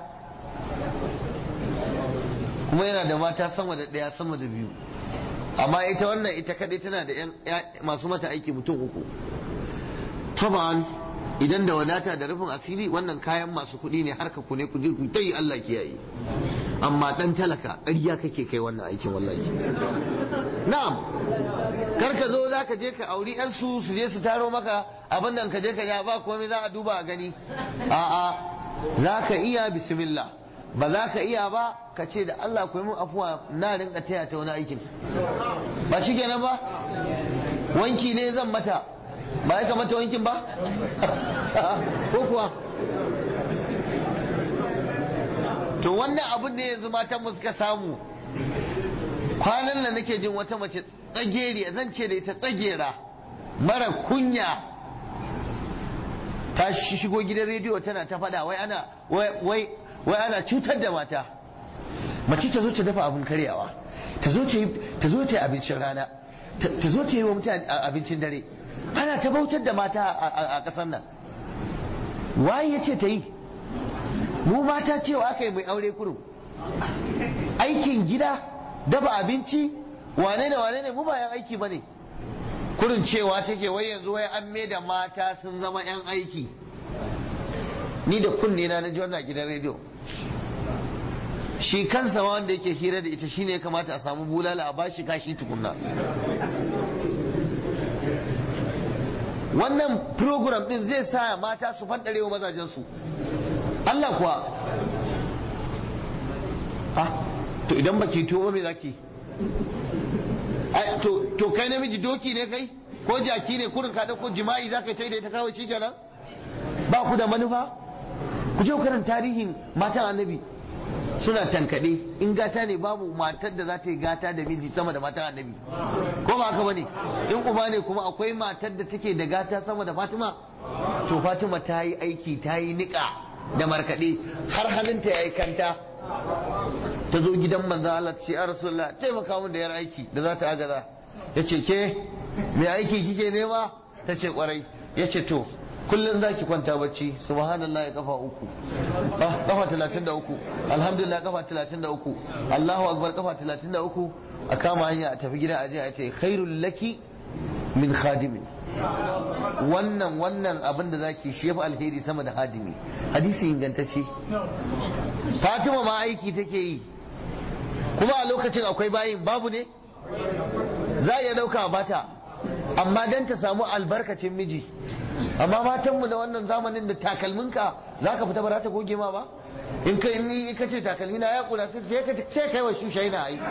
kuma yana da mata sama da ɗaya sama da biyu amma ita wannan ita kaɗai tana da masu mata aiki mutum uku taban idan da wadata da rufin asiri wannan kayan masu kuɗi ne harka ku ne ku je ku tayi Allah kiyaye amma dan talaka ƙarya kake kai wannan aikin wallahi na'am kar ka zo za ka je ka auri yan su su je su taro maka abin nan ka je ka ja ba komai za a duba a gani a'a za ka iya bismillah ba za ka iya ba ka ce da Allah ku yi mun afuwa na rinka taya ta wani aikin ba shi kenan ba wanki ne zan mata ba ya kamata wankin ba ko kuwa to wannan abin da yanzu matan mu suka samu kwanan nan nake jin wata mace tsageriya zan ce da ita tsagera mara kunya ta shigo gidan rediyo tana ta faɗa wai ana wai wai ana cutar da mata mace ta zo ta dafa abin karyawa ta zo ta yi ta zo ta yi abincin rana ta zo ta yi wa mutane abincin dare ana ta bautar da mata a ƙasar nan waye ya ce ta yi mu mata cewa aka yi mai aure kurum aikin gida dafa abinci wane ne wane ne mu ba yan aiki ba ne kurin cewa take wai yanzu wai an mai da mata sun zama yan aiki ni da kunne na ji wannan gidan rediyo shi kansa wanda yake hira da ita shine ya kamata a samu bulala a bashi kashi tukunna wannan program din zai sa mata su faddare wa mazajensu Allah kuwa ah to idan baki tuwo me zaki to to kai namiji doki ne kai ko jaki ne kurin ka ko jima'i zaka tai da ita kawai shikenan ba ku da manufa ku je ku karanta tarihin matan annabi suna tankade in gata ne babu matar da za ta yi gata da miji sama da matan annabi ko ba haka bane in uba ne kuma akwai matar da take da gata sama da Fatima to Fatima ta yi aiki ta yi nika da markade har halinta ya yi kanta ta zo gidan manzo Allah ta ce ya Rasulullah taimaka min da yar aiki da za ta agaza ya ce ke me aiki kike nema ta ce kwarai ya ce to kullum za ki kwanta bacci subhanallah ya kafa uku kafa talatin da uku alhamdulillah kafa talatin da uku Allahu akbar kafa talatin da uku a kama hanya a tafi gida a je a ce khairul laki min khadimin wannan wannan abin da zaki shi yafi alheri sama da hadimi hadisi ingantacce Fatima ma aiki take yi kuma a lokacin akwai bayin babu ne za a iya dauka bata amma dan ta samu albarkacin miji amma matanmu da wannan zamanin da takalminka za ka fita ba za ta goge ma ba in ka in ka ce takalmina ya kula sai ka sai kai wa shusha yana ai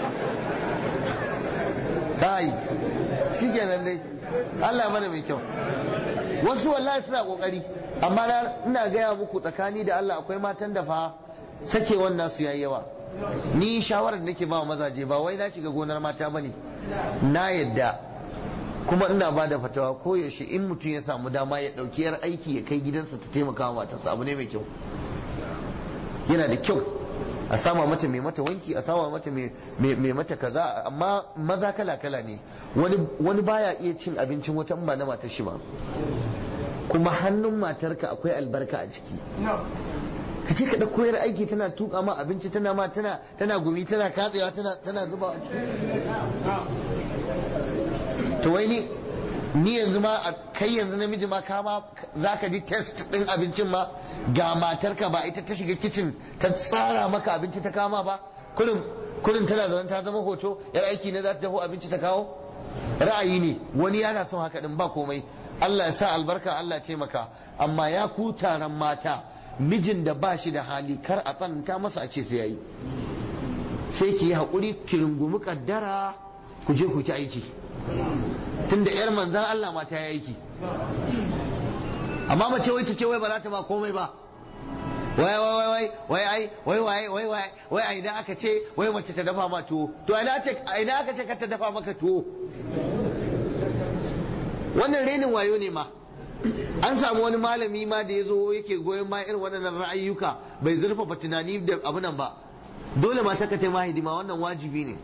dai shi kenan dai Allah mana mai kyau wasu wallahi suna kokari amma ina gaya muku tsakani da Allah akwai matan da fa sake wannan su yayi yawa ni shawarar da nake ba mazaje ba wai na shiga gonar mata bane na yadda kuma ina ba da fatawa ko yaushe in mutum ya samu dama ya ɗauki yar aiki ya kai gidansa ta taimaka wa matarsa abu ne mai kyau yana da kyau a sama mata mai mata wanki a sama mata mai mata kaza amma maza kala kala ne wani wani baya iya cin abincin wata in ba na matar shi ba kuma hannun matarka akwai albarka a ciki ka ce ka ɗauko yar aiki tana tuka ma abinci tana ma tana tana gumi tana katsewa tana tana zuba a ciki to wai ni ni yanzu ma kai yanzu namiji ma kama zaka ji test din abincin ma ga matarka ba ita ta shiga kitchen ta tsara maka abinci ta kama ba kullum kullum tana zaune ta zama hoto yar aiki ne za ta dafa abinci ta kawo ra'ayi ne wani yana son haka din ba komai Allah ya sa albarka Allah ya taimaka amma ya ku taron mata mijin da ba shi da hali kar a tsananta masa a ce sai yayi sai ki yi haƙuri ki rungumi kaddara ku je ku ki aiki tunda yar manzan Allah ma ta yi aiki amma mace wai ta ce wai ba za ta ba komai ba wai wai wai wai ai wai wai wai wai wai ai idan aka ce wai mace ta dafa ma tuwo to idan aka ce ka ta dafa maka tuwo wannan renin wayo ne ma an samu wani malami ma da ya zo yake goyon ma irin waɗannan ra'ayyuka bai zurfafa tunani da abu nan ba dole mata ka taimaka hidima wannan wajibi ne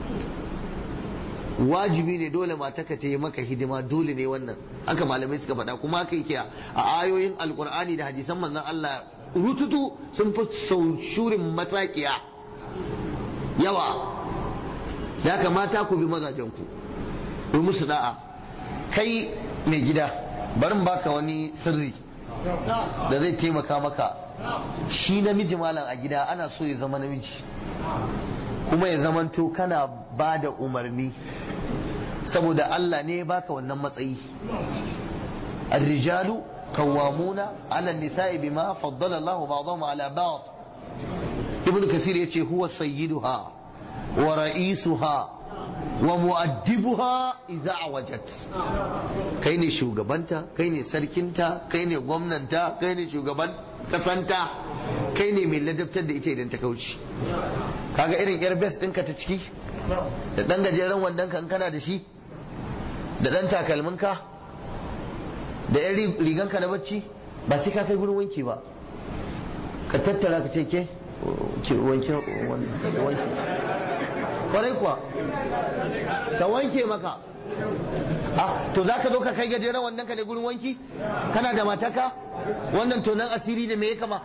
wajibi ne dole mata ka taimaka maka hidima dole ne wannan haka malamai suka faɗa kuma haka yake a ayoyin alkur'ani da hadisan manzon Allah rututu sun fi shurin matsakiya yawa da haka mata ku bi mazajen ku ku musu da'a kai mai gida barin baka wani sirri da zai taimaka maka shi namiji malam a gida ana so ya zama namiji kuma ya zamanto kana ba da umarni saboda Allah ne ya baka wannan matsayi الرجال قوامون على النساء بما فضل الله بعضهم على بعض ابن كثير يقول هو سيدها ورئيسها ومؤدبها إذا عوجت كيني شوغبانتا كيني سركنتا كيني gwamnanta كيني shugaban kasanta kai ne mai ladabtar da ita idan ta kauce kaga irin yar best ɗinka ta ciki da ɗan gajeren wandon ka in kana da shi da ɗan takalminka da yan riganka na bacci ba sai ka kai gurin wanki ba ka tattara ka ce ke wanke wanke kwarai kuwa ka wanke maka ah to za ka zo ka kai gajeren wandon ka ne gurin wanki kana da mataka wannan tonan asiri da me ya kama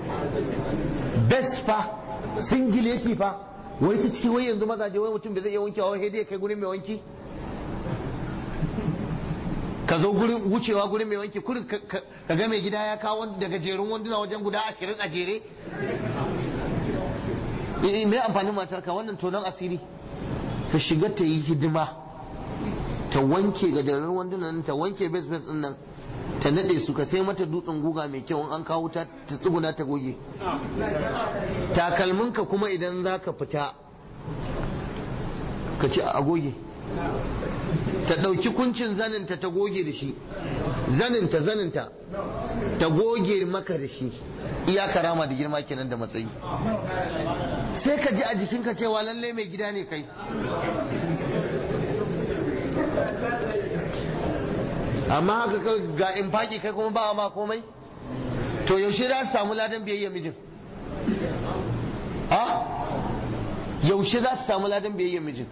best fa singileti fa wai ta ciki wai yanzu mazaje wai mutum bai zai iya wankewa wai dai kai gurin mai wanki ka zo gurin wucewa gurin mai wanki kurin ka ga mai gida ya kawo daga jerun wanduna wajen guda ashirin a jere mai amfanin matarka wannan tonon asiri ka shiga ta yi hidima ta wanke gadarin wandunan ta wanke base base din nan ta nade su ka sai mata dutsen guga mai kyau an kawo ta ta tsuguna ta goge takalminka kuma idan zaka fita ka ci a goge ta ɗauki kuncin zaninta ta goge da shi zaninta zaninta ta goge maka da shi iya karama da girma kenan da matsayi sai ka ji a jikinka cewa lalle mai gida ne kai amma haka ga infaki kai kuma ba ma komai to yaushe za su samu ladan biyayya mijin ha yaushe za su samu ladan biyayya mijin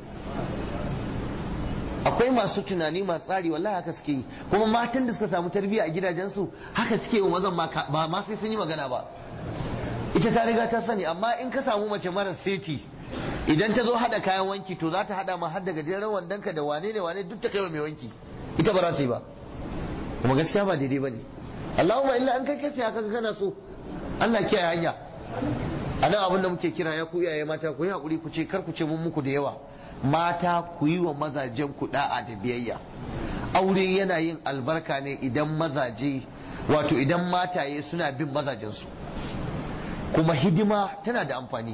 akwai masu tunani masu tsari wallahi haka suke yi kuma matan da suka samu tarbiyya a gidajensu haka suke yi mazan ba ma sai sun yi magana ba ita ta riga ta sani amma in ka samu mace mara seti idan ta zo hada kayan wanki to za ta hada ma har da gajeren wandonka da wane ne wane duk ta kai wa mai wanki ita ba za ta yi ba kuma gaskiya ba daidai bane Allahumma illa an kai kai sai haka kana so Allah kiyaye hanya anan abin da muke kira ya ku iyaye mata ku yi hakuri ku ce kar ku ce mun muku da yawa mata ku yi wa mazajen ku da'a da biyayya aure yana yin albarka ne idan mazaje wato idan mataye suna bin mazajensu kuma hidima tana da amfani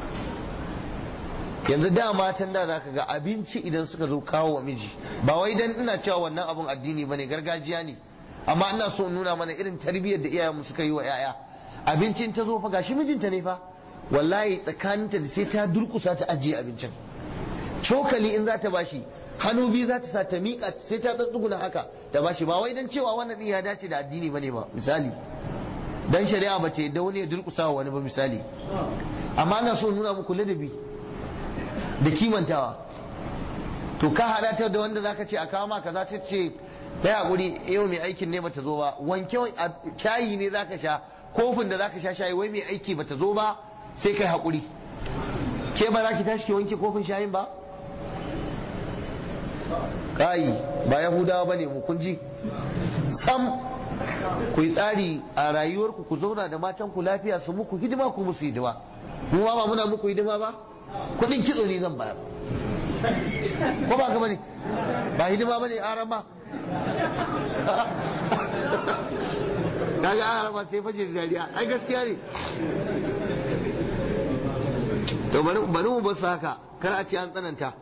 yanzu da matan da zaka ga abinci idan suka zo kawo wa miji ba wai dan ina cewa wannan abun addini bane gargajiya ne amma ina so nuna mana irin tarbiyyar da iyayenmu suka yi wa yaya abincin ta zo fa gashi mijinta ne fa wallahi tsakaninta da sai ta durkusa ta ajiye abincin cokali in za ta bashi hannu biyu za ta sa ta miƙa sai ta tsatsuguna haka ta bashi ba wai dan cewa wannan din ya dace da addini bane ba misali dan shari'a ba ce da wani ya durkusa wa wani ba misali amma ina so nuna muku ladabi da kimantawa to ka hada ta da wanda zaka ce a kawo maka za ta ce dai hakuri yau mai aikin ne bata zo ba wanke shayi ne zaka sha kofin da zaka sha shayi wai mai aiki bata zo ba sai kai hakuri ke ba za ki tashi ki wanke kofin shayin ba kai ba yahudawa bane mu kun ji sam ku yi tsari a rayuwarku ku zauna da matan ku lafiya su muku hidima ku musu hidima mu ba muna muku hidima ba kudin kitso ne zan bayar ko ba ka bane ba hidima bane arama kaga arama sai fashe dariya ai gaskiya ne to bari mu basu haka kar a ce an tsananta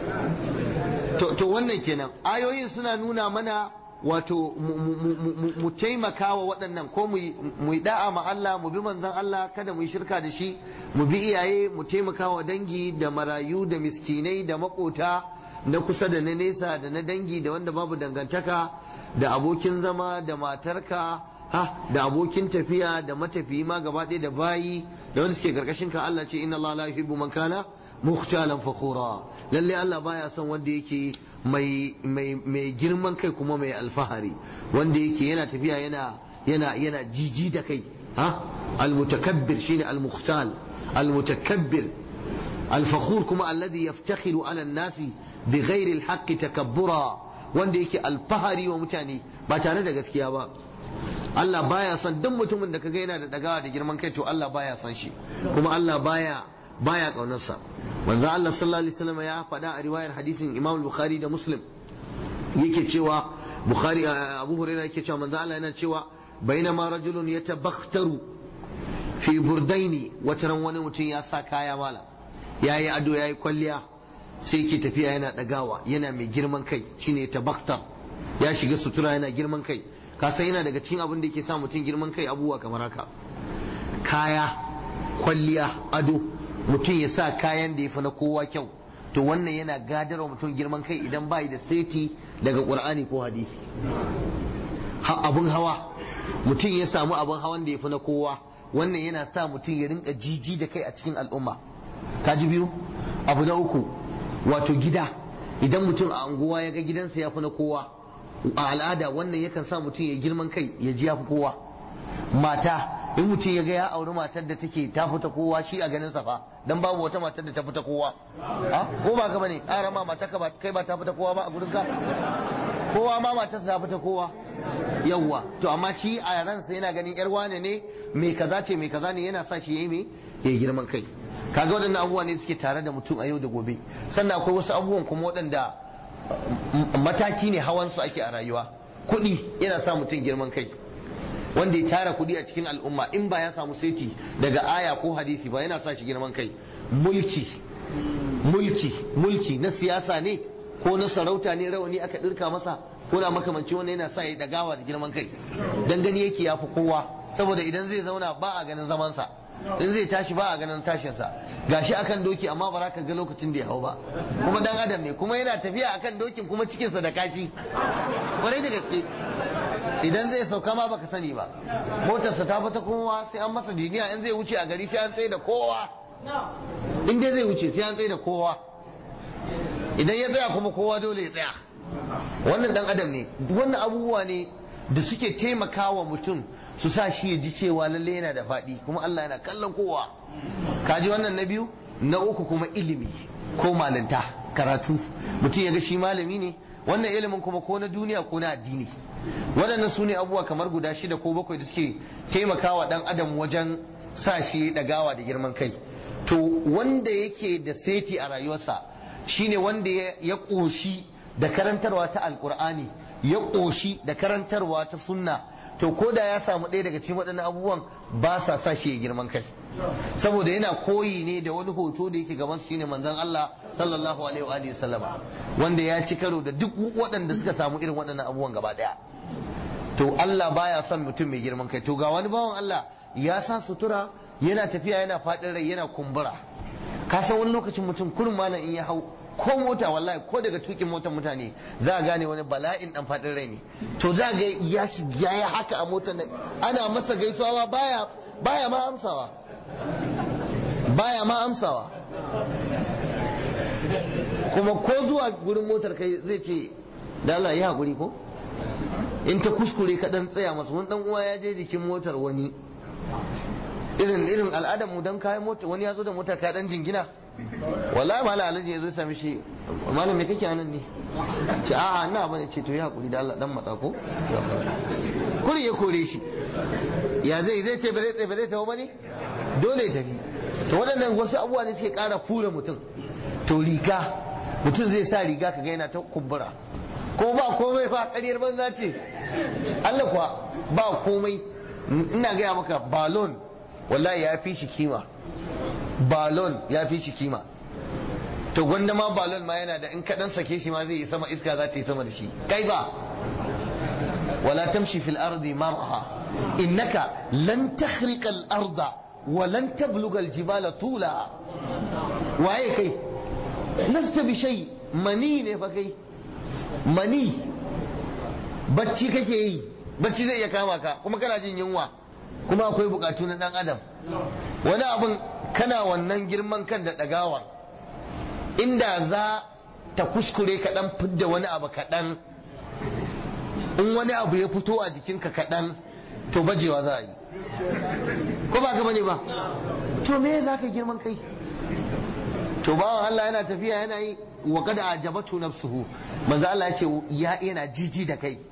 to wannan kenan ayoyin suna nuna mana wato mu taimaka wa waɗannan ko mu yi da'a ma Allah mu bi manzon Allah kada mu yi shirka da shi mu bi iyaye mu taimaka wa dangi da marayu da miskinai da makota na kusa da na nesa da na dangi da wanda babu dangantaka da abokin zama da matarka ha da abokin tafiya da matafiyi ma gaba ɗaya da bayi da wanda suke karkashin ka Allah ce inna Allah la yuhibbu man kana mukhtalan fakhura lalle Allah baya son wanda yake mai mai mai girman kai kuma mai alfahari wanda yake yana tafiya yana yana yana jiji da kai ha almutakabbir shine almukhtal almutakabbir alfakhur kuma alladhi yaftakhiru ala an-nasi bighairi alhaqqi takabbura wanda yake alfahari wa mutane ba tare da gaskiya ba Allah baya son duk mutumin da kaga yana da dagawa da girman kai to Allah baya son shi kuma Allah baya baya kaunarsa manzo Allah sallallahu alaihi wasallam ya faɗa a riwayar hadisin Imam Bukhari da Muslim yake cewa Bukhari Abu Hurairah yake cewa manzo Allah yana cewa bainama rajulun yatabakhtaru fi burdaini wataran wani mutum ya sa kaya mala yayi ado yayi kwalliya sai yake tafiya yana dagawa yana mai girman kai shine tabakhtar ya shiga sutura yana girman kai ka san yana daga cikin abin da yake sa mutum girman kai abubuwa kamar haka kaya kwalliya ado mutum ya sa kayan da ya fi na kowa kyau to wannan yana gadarwa mutum girman kai idan bai da seti daga qur'ani ko hadisi abun hawa mutum ya samu abun hawan da ya fi na kowa wannan yana sa mutum ya rinka jiji da kai a cikin al'umma kaji biyu abu na uku wato gida idan mutum a anguwa ya ga gidansa ya fi na kowa a al'ada wannan yakan sa mutum ya girman kai ya ji ya fi kowa mata in mutum ya ga ya auri matar da take ta fita kowa shi a ganin sa fa dan babu wata matar da ta fita kowa ko ba ka bane ƙara ma mata ka ba kai ba ta fita kowa ba a gurin ka kowa ma matar ta fita kowa yawwa to amma shi a ransa yana ganin yar wane ne mai kaza ce mai kaza ne yana sa shi yayi me ya girman kai kaga waɗannan abubuwa ne suke tare da mutum a yau da gobe sannan akwai wasu abubuwan kuma waɗanda mataki ne hawansu ake a rayuwa. Kuɗi yana sa mutum girman kai, wanda ya tara kuɗi a cikin al'umma in ba ya samu saiti daga aya ko hadisi ba yana sa shi girman kai. Mulki mulki mulki na siyasa ne ko na sarauta ne, rawani aka ɗirka masa ko na makamanci wanda yana sa ya dagawa da girman kai, dan gani yake yafi kowa, saboda idan zai zauna ba a ganin zamansa, in zai tashi ba a ganin tashinsa, gashi akan doki amma ba za ka ga lokacin da ya hau ba, kuma dan adam ne, kuma yana tafiya akan dokin kuma cikinsa da kashi kwarai da gaske. Idan zai sauka ma baka sani ba, motarsa ta fita kowa sai an masa jiniya, in zai wuce a gari sai an tsaye da kowa, in dai zai wuce sai an tsaye da kowa, idan ya tsaya kuma kowa dole ya tsaya. Wannan dan adam ne. Wannan abubuwa ne da suke taimakawa mutum su sa shi ya ji cewa lalle yana da faɗi, kuma Allah yana kallon kowa. Kaji wannan na biyu. Na uku kuma ilimi ko malinta, karatu. Mutum ya ga shi malami ne, wannan ilimin kuma ko na duniya ko na addini. Waɗannan su ne abubuwa kamar guda shida ko bakwai da suke taimakawa ɗan adam wajen sa shi ɗagawa da girman kai. To wanda yake da seti a rayuwarsa shine wanda ya ƙoshi da karantarwa ta alƙur'ani, ya ƙoshi da karantarwa ta sunna. To ko da ya samu ɗaya daga cikin waɗannan abubuwan ba sa sa shi ya girman kai, saboda yana koyi ne da wani hoto da yake gaban shine manzon Allah sallallahu alaihi wa alihi sallama, wanda ya ci karo da duk waɗanda suka samu irin waɗannan abubuwan gaba ɗaya. To Allah baya son mutum mai girman kai. To ga wani bawan Allah ya sa sutura, yana tafiya yana faɗin rai, yana kumbura. Ka san wani lokacin mutum kurin malam in ya hau ko mota, wallahi ko daga tukin motar mutane za a gane wani bala'in dan faɗin rai ne. To za ga ya shiga ya haka a motar nan, ana masa gaisuwa baya baya ma amsawa, baya ma amsawa. Kuma ko zuwa gurin motar kai zai ce da Allah ya haƙuri ko, in ta kuskure ka dan tsaya masa. Wani dan uwa ya je jikin motar wani, irin irin al'adar mu, dan kayan mota wani ya zo da motar ka dan jingina, wallahi malam alaji ya zo sami shi, malam me kake anan ne? Ce a'a ina bane. Ce to ya hakuri da Allah dan matsa ko, kuri ya kore shi. Ya zai zai ce bare bare ta bane, dole ya tafi. To waɗannan wasu abubuwa ne suke ƙara fura mutum. To riga, mutum zai sa riga kaga yana ta kumbura, ko ba komai fa, ƙaryar banza ce. Allah kuwa ba komai. Ina gaya maka, balon wallahi ya fi shi kima, balon ya fi shi kima. To gwanda ma balon ma yana da, in kaɗan sake shi ma zai yi sama, iska za ta yi sama da shi. Kai ba, wala tamshi fil ardi marha innaka lan takhriqa al arda wa lan tabluga al jibala tula. Waye kai? Lasta bi shay, mani ne fa kai, mani. Bacci kake yi, bacci zai iya kama ka, kuma kana jin yunwa, kuma akwai bukatu na dan adam. Wani abun kana wannan girman kan da dagawa, inda za ta kuskure kaɗan fidda wani abu kaɗan, in wani abu ya fito a jikinka kaɗan, to bajewa za a yi, ko ba ka bane ba? To me za ka girman kai? To bawan Allah yana tafiya yana yi, wa kada ajabatu nafsuhu, manzo Allah ya ce ya yana jiji da kai,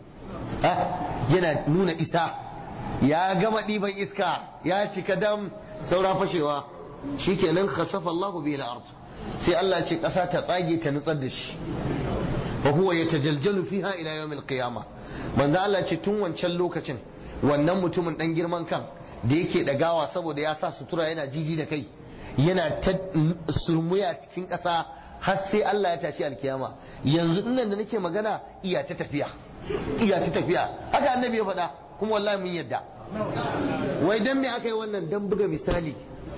yana nuna isa, ya gama ɗiban iska, ya cika dam, saura fashewa, shikenan khasafa Allah bihi al-ard, sai Allah ce ƙasa ta tsage ta nutsar da shi, fa huwa yatajaljalu fiha ila yawm al-qiyamah. Manzo Allah ce tun wancan lokacin wannan mutumin dan girman kan da yake dagawa saboda ya sa sutura yana jiji da kai, yana ta surmuya cikin ƙasa har sai Allah ya tashi alkiyama. Yanzu dinnan da nake magana iya ta tafiya, iya ta tafiya, haka annabi ya faɗa, kuma wallahi mun yadda. Wai dan me aka yi wannan? Dan buga misali.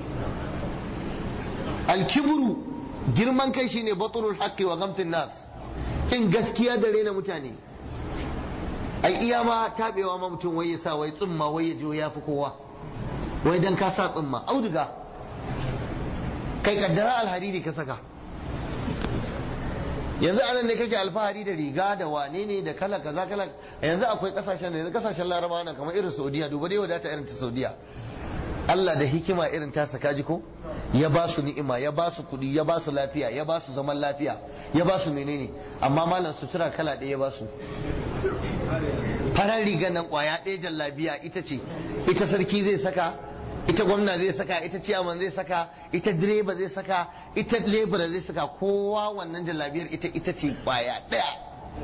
Alkibru, girman kai shine batrul haqqi wa ghamtin nas, kin gaskiya da rena mutane. Ai iya ma tabewa ma mutum wai ya sa wai tsumma wai ya je ya fi kowa, wai dan ka sa tsumma auduga, kai kaddara alhariri ka saka. Yanzu anan ne kake alfahari da riga da wane ne da kala kaza kala. Yanzu akwai kasashen da yanzu kasashen Larabawa nan kamar irin Saudiya, duba dai wadata irin ta Saudiya. Allah da hikima irin ta saka ji ko, ya ba su ni'ima, ya ba su kudi, ya ba su lafiya, ya ba su zaman lafiya, ya ba su menene, amma malam sutura kala ɗaya ya ba su. Farar rigar nan kwaya ɗaya jallabiya ita ce, ita sarki zai saka, ita gwamna zai saka, ita ciyaman zai saka, ita direba zai saka, ita lebura zai saka, kowa wannan jallabiyar ita ita ce kwaya daya.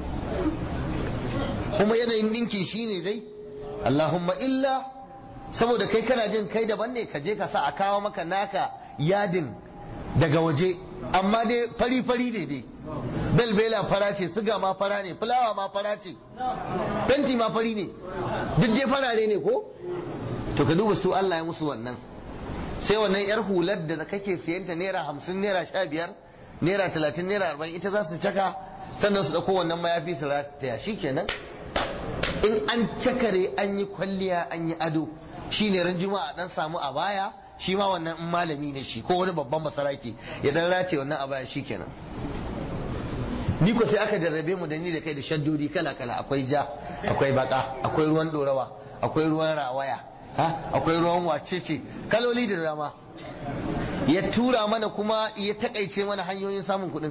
kuma yanayin dinki shine dai Allahumma illa saboda kai kana jin kai daban ne, ka je ka sa a kawo maka naka yadin daga waje, amma dai fari fari ne dai, belbela fara ce, siga ma fara ne, fulawa ma fara ce, fenti ma fari ne, duk dai farare ne ko? To ka duba su Allah ya musu wannan. Sai wannan yar hular da kake siyanta naira hamsin, naira sha biyar, naira talatin, naira arba'in, ita za su caka, sannan su dauko wannan mayafi su rataya, shikenan. In an cakare an yi kwalliya an yi ado, shine ran juma'a dan samu a baya, shi ma wannan in malami ne shi ko wani babban masaraki ya dan race wannan a baya, shikenan. Ni ko sai aka jarrabe mu da ni da kai da shaddodi kala kala, akwai ja, akwai baka, akwai ruwan dorawa, akwai ruwan rawaya, ha akwai ruwan wacece, kaloli da dama. Ya tura mana kuma ya takaice mana hanyoyin samun kuɗin.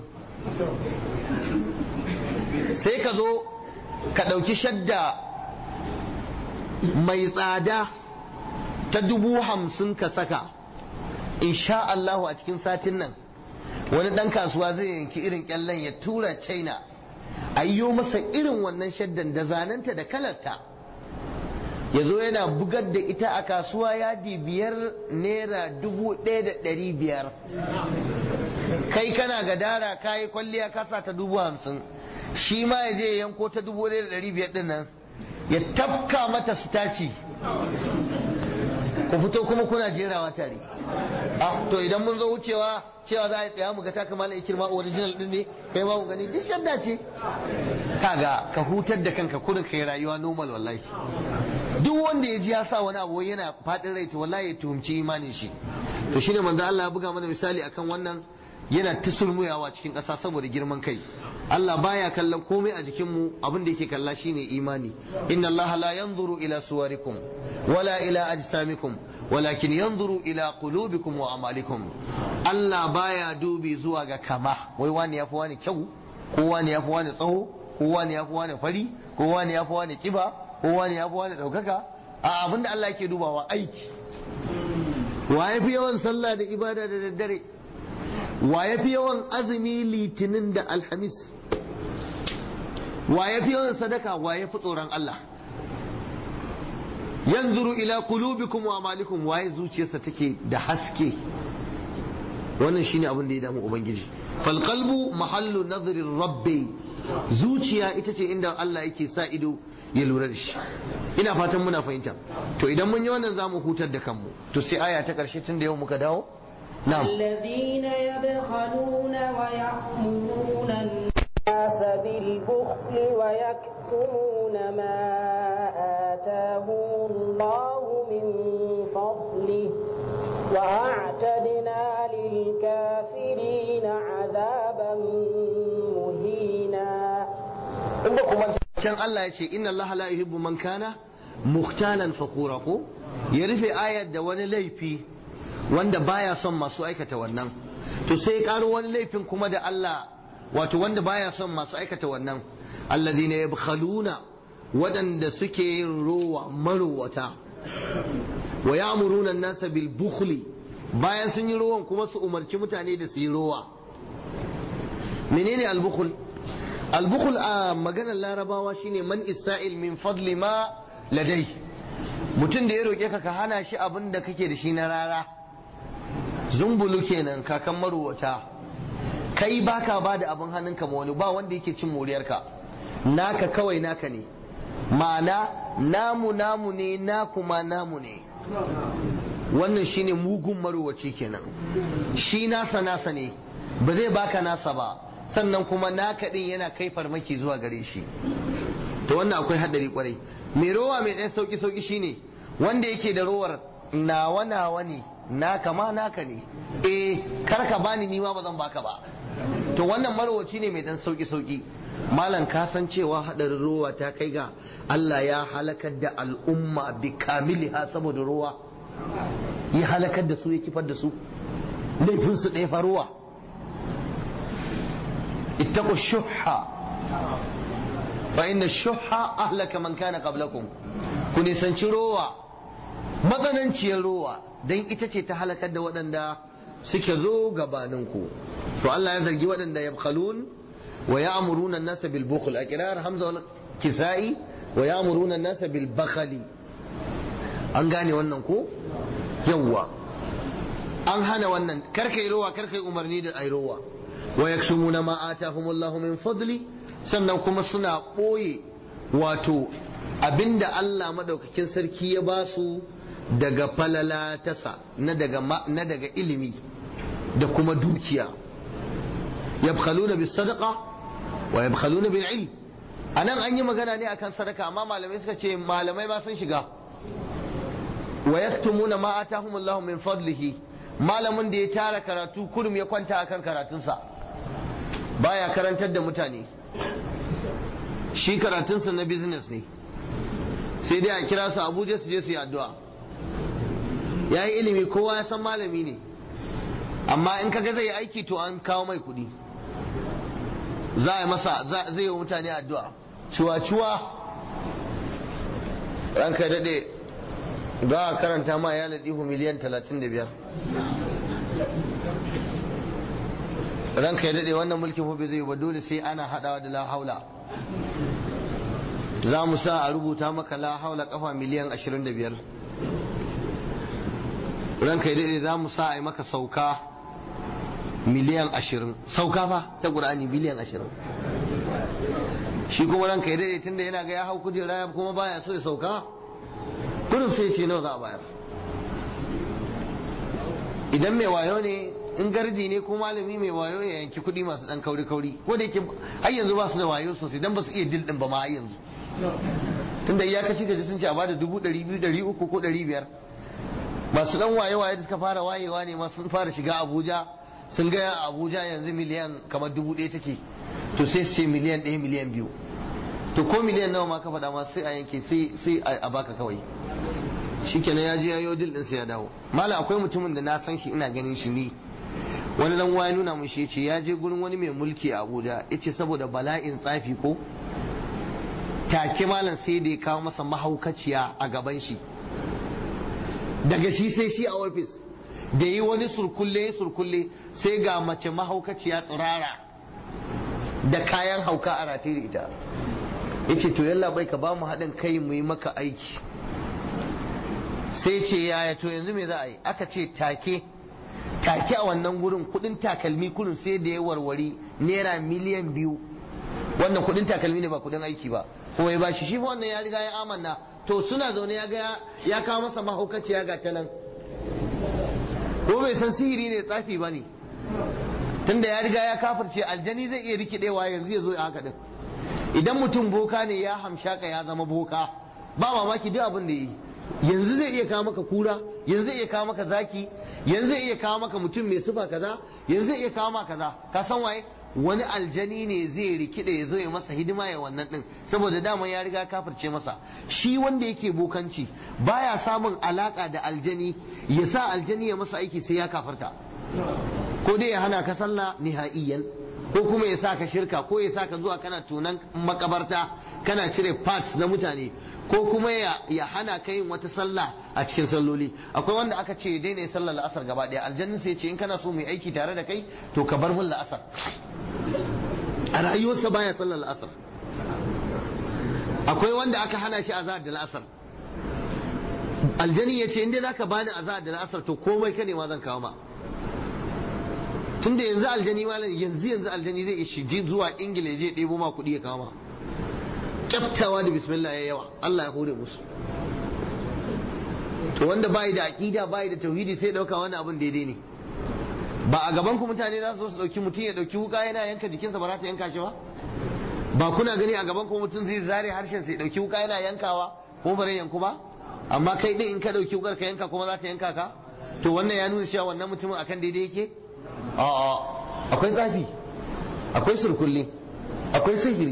Sai ka zo ka ɗauki shadda mai tsada ta dubu hamsin ka saka, insha Allahu a cikin satin nan wani ɗan kasuwa zai yanki irin ƙyallen ya tura China a yiwo masa irin wannan shaddan da zanenta da kalarta, ya zo yana bugar da ita a kasuwa yadi biyar naira dubu ɗaya da ɗari biyar. Kai kana gadara kayi kwalliya kasa ta dubu hamsin, shi ma ya je yanko ta dubu ɗaya da ɗari biyar ɗin nan ya tafka mata sitaci, ku fito kuma kuna jerawa tare. Ah, to idan mun zo wucewa cewa za a tsaya mu ga ta kamala ikirma original din ne, kai ma mu gani duk shadda ce. Kaga ka hutar da kanka kurin kai rayuwa normal wallahi. Duk wanda ya ji ya sa wani abu yana fadin rai to wallahi ya tuhumci imanin shi. To shine manzo Allah ya buga mana misali akan wannan, yana ta sulmuyawa cikin ƙasa saboda girman kai. Allah baya kallon komai a jikin mu, abin da yake kalla shine imani. Inna Allah la yanzuru ila suwarikum wala ila ajsamikum walakin yanzuru ila qulubikum wa amalikum. Allah baya dubi zuwa ga kama, wai wani yafi wani kyau, ko wani yafi wani tsaho, ko wani yafi wani fari, ko wani yafi wani kiba, ko wani yafi wani daukaka. A abin da Allah yake dubawa aiki. Wa yafi yawan sallah da ibada da daddare? Wa yafi yawan azumi litinin da alhamis? Wa yafi yawan sadaka? Wa yafi tsoron Allah? Yanzuru ila qulubikum wa amalikum, waye zuciyarsa take da haske. Wannan shine abin da ya damu ubangiji. Fal qalbu mahallu nazri rabbi, zuciya ita ce inda Allah yake sa ido ya lura da shi. Ina fatan muna fahimta. To idan mun yi wannan zamu hutar da kanmu. To sai aya ta karshe tun da yau muka dawo. Na'am. Alladhina yabkhaluna wa ya'muruna an-nasa bil bukhli wa yaktumuna ma atahum Allah min fadlihi wa a'tadna lil kafirina 'adaban muhina. Inda kuma can Allah ya ce inna Allah la yuhibbu man kana mukhtalan fakhura, ko ya rufe ayar da wani laifi wanda baya son masu aikata wannan. To sai ya karo wani laifin kuma da Allah, wato wanda baya son masu aikata wannan, alladhina yabkhaluna, wadanda suke yin rowa marowata, wa ya'muruna an-nasa bil bukhli, bayan sun yi rowan kuma su umarci mutane da su yi rowa. Menene al-bukhl? Al-bukhl a maganar larabawa shine man isra'il min fadli ma ladai, mutum da ya roke ka ka hana shi abin da kake da shi na rara. Zumbulu kenan, kakan marowata. Kai baka ba da abin hannunka ma wani, ba wanda yake cin moriyarka, naka kawai naka ne, ma'ana namu namu ne, naku ma namu ne. Wannan shine mugun marowaci kenan. Shi nasa nasa ne, ba zai baka nasa ba, sannan kuma naka din yana kai farmaki zuwa gare shi. To wannan akwai hadari kwarai. Mai rowa mai ɗan sauki sauki shine wanda yake da rowar nawa nawa ne, naka ma naka ne, eh kar ka bani ni ma ba zan baka ba. To wannan marowaci ne mai dan sauki sauki. Malam ka san cewa hadarin rowa ta kai ga Allah ya halakar da al'umma bi kamiliha saboda rowa, ya halakar da su, ya kifar da su, laifin su ɗaya fa rowa. ittaqu shuhha fa inna shuhha ahlaka man kana qablakum, ku nisanci rowa, matsananciyar rowa dan ita ce ta halakar da waɗanda suke zo gabaninku to Allah ya zargi waɗanda yabkhalun wa ya'muruna an-nasa bil bukhl a kirar Hamza wal Kisa'i wa ya'muruna an-nasa bil bakhli an gane wannan ko yawwa an hana wannan karka yi rowa karka yi umarni da ai rowa wa yakshumuna ma atahumullahu min fadli sannan kuma suna ɓoye wato abinda Allah madaukakin sarki ya ba su daga falala tasa na daga na daga ilimi da kuma dukiya yabkhaluna bis sadaqa wa yabkhaluna bil ilm anan an yi magana ne akan sadaka amma malamai suka ce malamai ma sun shiga wa yaktumuna ma atahumullahu min fadlihi malamin da ya tara karatu kurum ya kwanta akan karatunsa baya karantar da mutane shi karatunsa na business ne sai dai a kira su Abuja su je su yi addu'a ya yi ilimi kowa ya san malami ne amma in kaga zai aiki to an kawo mai kuɗi za a yi masa zai yi wa mutane addu'a cuwa-cuwa ranka ya daɗe za a karanta ma ya ladihu miliyan talatin da biyar ranka ya daɗe wannan mulkin hobe zai yi ba dole sai ana haɗawa da la haula za mu sa a rubuta maka la haula kafa miliyan ashirin da biyar ranka ya daɗe za mu sa a yi maka sauka miliyan ashirin sauka fa ta ƙur'ani miliyan ashirin shi kuma ranka ya daɗe tunda yana ga ya hau kujera kuma baya so ya sauka kudin sai ce nawa za a bayar idan mai wayo ne in gardi ne ko malami mai wayo ya yanki kuɗi masu ɗan kauri kauri ko da yake har yanzu ba su da wayo sosai dan ba su iya dil ɗin ba ma har yanzu tunda iyakaci gaji sun ce a bada dubu ɗari biyu ɗari uku ko ɗari biyar masu ɗan waye waye da suka fara wayewa ne ma sun fara shiga Abuja sun ga Abuja yanzu miliyan kamar dubu ɗaya take to sai su ce miliyan ɗaya miliyan biyu to ko miliyan nawa ma ka faɗa ma sai a yanke sai a baka kawai shikenan ya je yayo dil din sai ya dawo mala akwai mutumin da na san shi ina ganin shi ni wani dan waya nuna mun shi yace ya je gurin wani mai mulki a Abuja yace saboda bala'in tsafi ko take malam sai da ya kawo masa mahaukaciya a gaban shi daga shi sai shi a ofis da yi wani surkulle surkulle sai ga mace mahaukaciya tsirara da kayan hauka a rataye da ita yace to yalla bai ka ba mu haɗin kai mu yi maka aiki sai ce yaya to yanzu me za a yi aka ce take take a wannan gurin kudin takalmi kudin sai da ya warware naira miliyan biyu wannan kudin takalmi ne ba kudin aiki ba kuma ya bashi shi fa wannan ya riga ya amanna to suna zaune ya ga ya kawo masa mahaukaciya ga ta nan ko bai san sihiri ne tsafi ba ne tunda ya riga ya kafirce aljani zai iya rikidewa yanzu ya zo ya haka din idan mutum boka ne ya hamshaka ya zama boka ba mamaki duk abin da yi yanzu zai iya kawo maka kura yanzu zai iya kawo maka zaki yanzu zai iya kawo maka mutum mai sufa kaza yanzu zai iya kawo maka kaza ka san waye wani aljani ne zai rikide ya zo ya masa hidima ya wannan din saboda dama ya riga kafirce masa shi wanda yake bokanci baya samun alaka da aljani ya sa aljani ya masa aiki sai ya kafarta ko dai ya hana ka sallah nihaiyan ko kuma ya sa ka shirka ko ya sa ka zuwa kana tunan makabarta kana cire parts na mutane ko kuma ya hana ka yin wata sallah a cikin salloli akwai wanda aka ce daina yin sallar la'asar gaba daya aljannin sai ce in kana so mu yi aiki tare da kai to ka bar mun la'asar a rayuwarsa baya sallar la'asar akwai wanda aka hana shi azhar da la'asar aljani ya ce in dai zaka bani azhar da la'asar to komai ka ne ma zan kawo ma tunda yanzu aljani malam yanzu yanzu aljani zai ishi zuwa ingila ya je ɗebo ma kuɗi ya kawo ma kyaftawa da bismillah ya yawa Allah ya hore musu to wanda bai da aqida bai da tauhidi sai dauka wannan abin daidai ne ba a gaban ku mutane za su su dauki mutum ya dauki wuka yana yanka jikinsa ba za ta yanka shi ba ba kuna gani a gaban ku mutum zai zare harshen sai dauki wuka yana yankawa ko bare yanku ba amma kai din in ka dauki wukar ka yanka kuma za ta yanka ka to wannan ya nuna cewa wannan mutumin akan daidai yake a'a akwai tsafi akwai surkulle akwai sihiri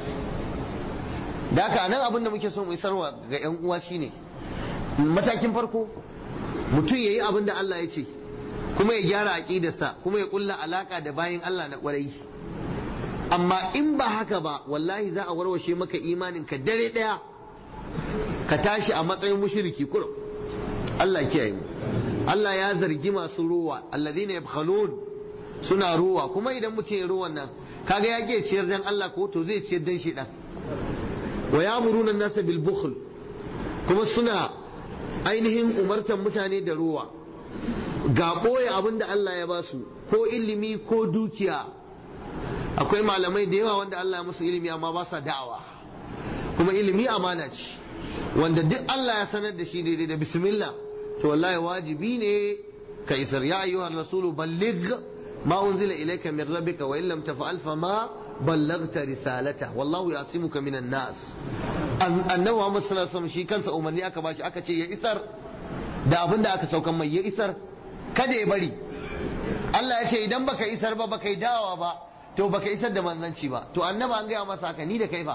da haka nan abin da muke so mu isarwa ga yan uwa shine matakin farko mutum yayi abin da Allah ya ce kuma ya gyara aqidarsa kuma ya kulla alaka da bayin Allah na kwarai amma in ba haka ba wallahi za a warwashe maka imanin ka dare daya ka tashi a matsayin mushriki kurum Allah kiyaye mu Allah ya zargi masu ruwa alladhina yabkhalun suna ruwa kuma idan mutum ya ruwan nan kaga ya ke ciyar dan Allah ko to zai ciyar dan shi dan wa ya'muruna an-nasa bil bukhl kuma suna ainihin umartan mutane da ruwa ga boye abinda Allah ya basu ko ilimi ko dukiya akwai malamai da yawa wanda Allah ya musu ilimi amma ba sa da'awa kuma ilimi amana ce wanda duk Allah ya sanar da shi daidai da bismillah to wallahi wajibi ne ka isar ya ayyuhar rasulu balligh ma unzila ilayka min rabbika wa illam taf'al fama ballaghta risalata wallahu yasimuka minan nas annabi Muhammad sallallahu alaihi wasallam shi kansa umarni aka bashi aka ce ya isar da abinda aka saukan mai ya isar kada ya bari Allah ya ce idan baka isar ba baka yi dawa ba to baka isar da manzanci ba to annabi an gaya masa haka ni da kai fa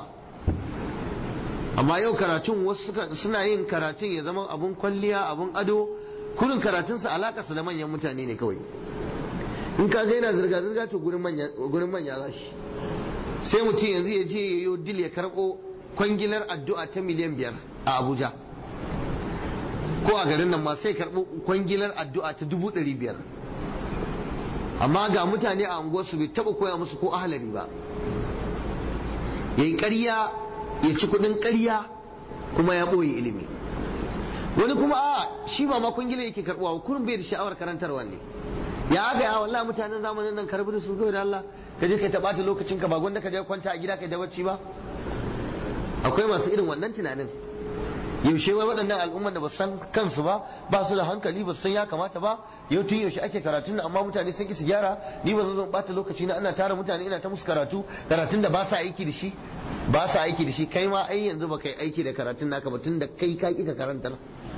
amma yau karatun wasu suna yin karatun ya zama abun kwalliya abun ado kurin karatunsa alakarsa da manyan mutane ne kawai in ka yana zirga-zirga to gurin manya za shi sai mutum yanzu ya je ya yi dil ya karɓo kwangilar addu'a ta miliyan biyar a abuja ko a garin nan ma sai karɓo kwangilar addu'a ta dubu ɗari biyar amma ga mutane a unguwarsu bai taɓa koya musu ko ahalari ba ya yi ƙarya ya ci kuɗin ƙarya kuma ya ɓoye ilimi wani kuma a shi ba ma kwangilar yake karɓuwa kurin bai da sha'awar karantarwa ne ya aka ya wallahi mutanen zamanin nan karbi da su kawai da Allah ka je ka taɓata lokacin ka ba gwanda ka je kwanta a gida kai da bacci ba akwai masu irin wannan tunanin yaushe wai waɗannan al'umman da ba san kansu ba ba su da hankali ba san ya kamata ba yau tun yaushe ake karatun nan amma mutane sun ki su gyara ni ba zan zo bata lokaci na ana tara mutane ina ta musu karatu karatun da ba sa aiki da shi ba sa aiki da shi kai ma ai yanzu ba kai aiki da karatun naka ba tun da kai ka ki ka karantar